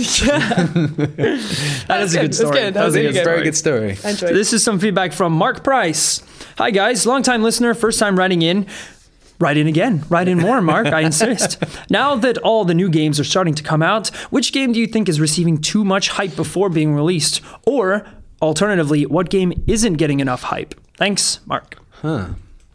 That is a good. good story. That's good. That was a There you good go. story. Very good story. I enjoyed it. This is some feedback from Mark Price. Hi guys, long-time listener, first time writing in. Write in again. Write in more, Mark. I insist. Now that all the new games are starting to come out, which game do you think is receiving too much hype before being released? Or, alternatively, what game isn't getting enough hype? Thanks, Mark. Huh.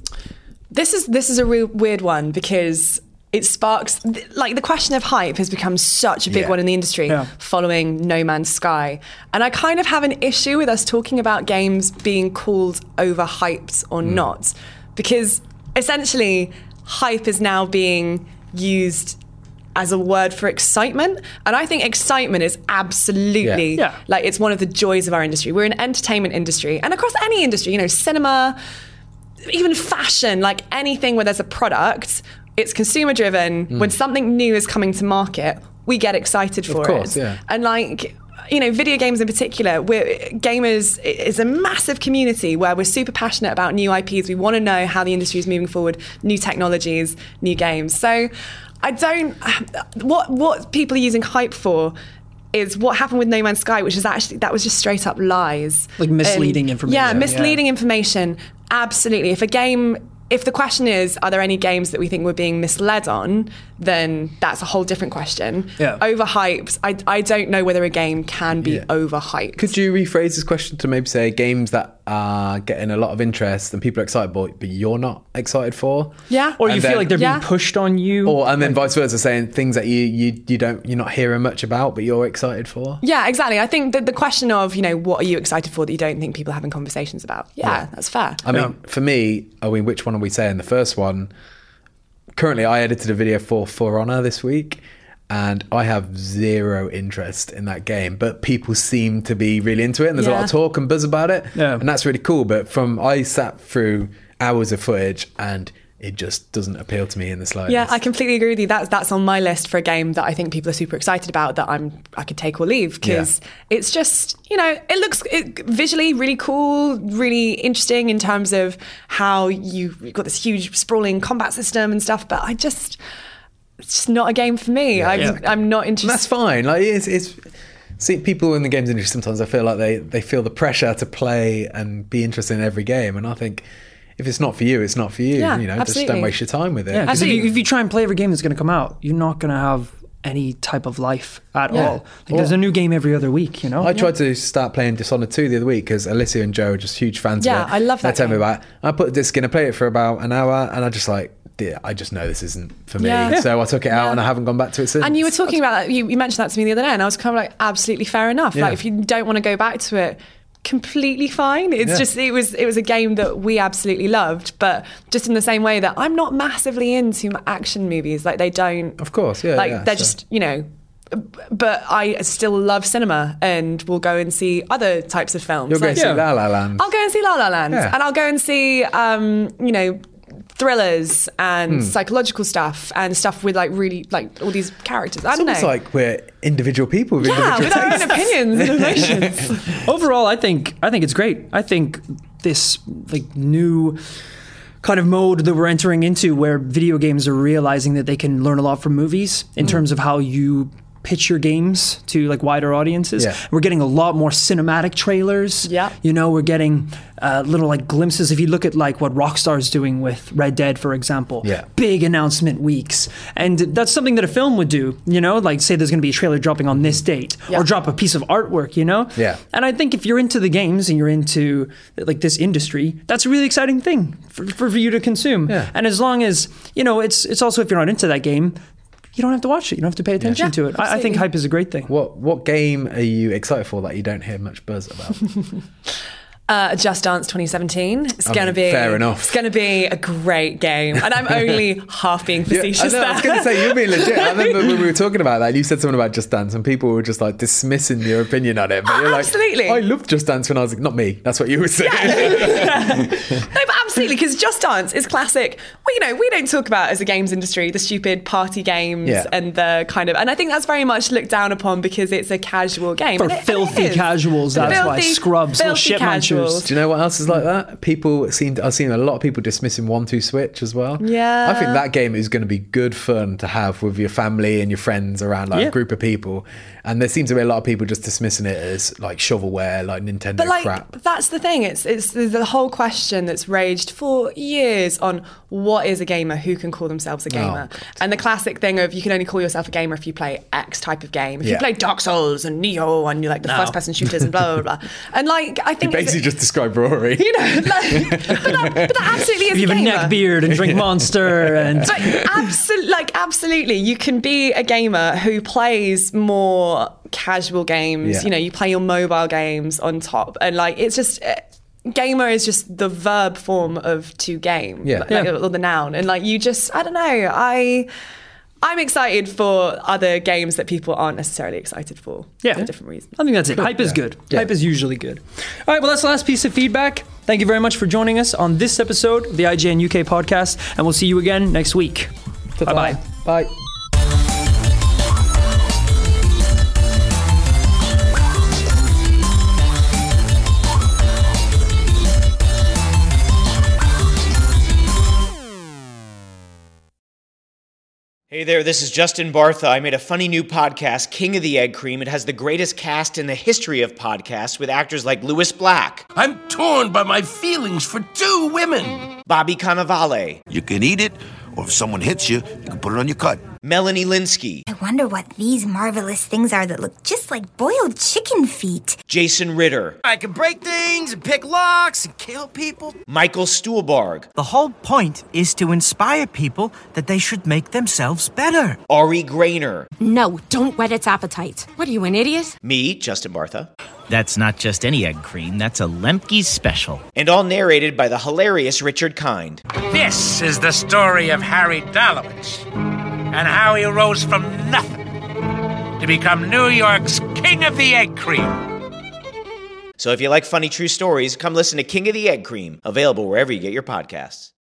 This is this is a real weird one because it sparks like the question of hype has become such a big Yeah. one in the industry Yeah. following No Man's Sky, and I kind of have an issue with us talking about games being called overhyped or Mm. not, because essentially hype is now being used as a word for excitement, and I think excitement is absolutely Yeah. Yeah. like it's one of the joys of our industry. We're an entertainment industry, and across any industry, you know, cinema, even fashion, like anything where there's a product, it's consumer driven. Mm. When something new is coming to market, we get excited for course, it. yeah. And like, you know, video games in particular, we're gamers is a massive community where we're super passionate about new I Ps. We want to know how the industry is moving forward, new technologies, new games. So I don't, what, what people are using hype for is what happened with No Man's Sky, which is actually, that was just straight up lies. Like misleading And- information. Yeah, misleading Yeah. information. Absolutely. If a game, if the question is, are there any games that we think we're being misled on, then that's a whole different question. Yeah. Overhyped, I, I don't know whether a game can be Yeah. overhyped. Could you rephrase this question to maybe say games that are getting a lot of interest and people are excited about, but you're not excited for? Yeah. Or you And feel then- like they're Yeah. being pushed on you. Or and then vice versa, saying things that you you you don't you're not hearing much about, but you're excited for. Yeah, exactly. I think that the question of, you know, what are you excited for that you don't think people are having conversations about? Yeah, Yeah. that's fair. I mean, for me, I mean, which one are we saying? The first one. Currently, I edited a video for For Honor this week, and I have zero interest in that game. But people seem to be really into it, and there's a lot of Yeah. talk and buzz about it, Yeah. and that's really cool. But from I sat through hours of footage, and it just doesn't appeal to me in the slightest. Yeah, I completely agree with you. That's that's on my list for a game that I think people are super excited about that I'm I could take or leave because it's just, you know, it looks it, visually really cool, really interesting in terms of how you, you've got this huge sprawling combat system and stuff. But I just it's just not a game for me. I'm Yeah. I'm not And interested. that's fine. Like it's, it's see people in the games industry sometimes I feel like they they feel the pressure to play and be interested in every game, and I think if it's not for you, it's not for you. Yeah, you know, just absolutely. don't waste your time with it. Yeah, because if you, Absolutely. if you try and play every game that's going to come out, you're not going to have any type of life at Yeah. all. Like, there's a new game every other week, you know? I tried to start playing Dishonored two the other week because Alicia and Joe are just huge fans Yeah, of it. I love that They tell me game. about it. I put a disc in, I played it for about an hour, and I just like, dear, I just know this isn't for me. Yeah. Yeah. So I took it out Yeah. and I haven't gone back to it since. And you were talking about that, you, you mentioned that to me the other day, and I was kind of like, absolutely fair enough. Yeah. Like, if you don't want to go back to it, completely fine. It's Yeah. just, it was it was a game that we absolutely loved, but just in the same way that I'm not massively into action movies. Like, they don't, Of course, yeah. like, yeah, they're so- just, you know, but I still love cinema and will go and see other types of films. You're going Like, to see Yeah. La La Land. I'll go and see La La Land, Yeah. and I'll go and see, um, you know, thrillers and Hmm. psychological stuff and stuff with like really like all these characters. I It's don't know. almost like we're individual people with yeah, individual with our own tastes. opinions and emotions. Overall, I think I think it's great. I think this like new kind of mode that we're entering into where video games are realizing that they can learn a lot from movies in mm. terms of how you pitch your games to like wider audiences. Yeah. We're getting a lot more cinematic trailers. Yeah. You know, we're getting uh, little like glimpses. If you look at like what Rockstar's doing with Red Dead, for example, yeah. big announcement weeks. And that's something that a film would do, you know, like say there's going to be a trailer dropping on this date yeah. or drop a piece of artwork, you know? Yeah. And I think if you're into the games and you're into like this industry, that's a really exciting thing for, for, for you to consume. Yeah. And as long as, you know, it's it's also if you're not into that game, you don't have to watch it. You don't have to pay attention yeah, to it. I, I think hype is a great thing. What what game are you excited for that you don't hear much buzz about? Uh, Just Dance twenty seventeen. It's I going to mean, be fair enough. It's going to be a great game, and I'm only half being facetious. Yeah, I, know, there. I was going to say you're being legit. I remember when we were talking about that, you said something about Just Dance, and people were just like dismissing your opinion on it. But you're absolutely. like, I loved Just Dance when I was like, not me. That's what you were saying. Yeah. No, but absolutely, because Just Dance is classic. Well, you know, we don't talk about as a games industry the stupid party games yeah. and the kind of, and I think that's very much looked down upon because it's a casual game for and it, filthy and it casuals. That's filthy, why scrubs, little shit casuals. munchers. Do you know what else is like that? People seem to, I've seen a lot of people dismissing One Two Switch as well. Yeah, I think that game is going to be good fun to have with your family and your friends around like yeah. a group of people. And there seems to be a lot of people just dismissing it as like shovelware, like Nintendo but like, crap. That's the thing. It's it's the whole question that's raged for years on what is a gamer, who can call themselves a gamer, Oh, and the classic thing of you can only call yourself a gamer if you play X type of game. If Yeah. you play Dark Souls and Neo and you like the No. first person shooters and blah blah blah. And like I think You basically just described Rory. you know, like, but, that, but that absolutely is You a have a gamer. neck beard and drink Monster and But absolutely, like absolutely, you can be a gamer who plays more casual games. Yeah. You know, you play your mobile games on top, and like it's just. Uh, gamer is just the verb form of to game, Yeah. like, Yeah. or the noun, and like you just, I don't know, I, I'm excited for other games that people aren't necessarily excited for, Yeah. for different reasons. I think that's it. Hype is Yeah. good. Yeah. Hype is usually good. All right, well, that's the last piece of feedback. Thank you very much for joining us on this episode of the I G N U K podcast, and we'll see you again next week. Bye-bye. Bye. Hey there, this is Justin Bartha. I made a funny new podcast, King of the Egg Cream. It has the greatest cast in the history of podcasts with actors like Louis Black, I'm torn by my feelings for two women. Bobby Cannavale, You can eat it, or if someone hits you, you can put it on your cut. Melanie Linsky, I wonder what these marvelous things are that look just like boiled chicken feet. Jason Ritter, I can break things and pick locks and kill people. Michael Stuhlbarg, The whole point is to inspire people that they should make themselves better. Ari Grainer, No, don't whet its appetite. What are you, an idiot? me, Justin Bartha, That's not just any egg cream, that's a Lemke's special. and all narrated by the hilarious Richard Kind. This is the story of Harry Dalowitz and how he rose from nothing to become New York's King of the Egg Cream. So if you like funny true stories, come listen to King of the Egg Cream, available wherever you get your podcasts.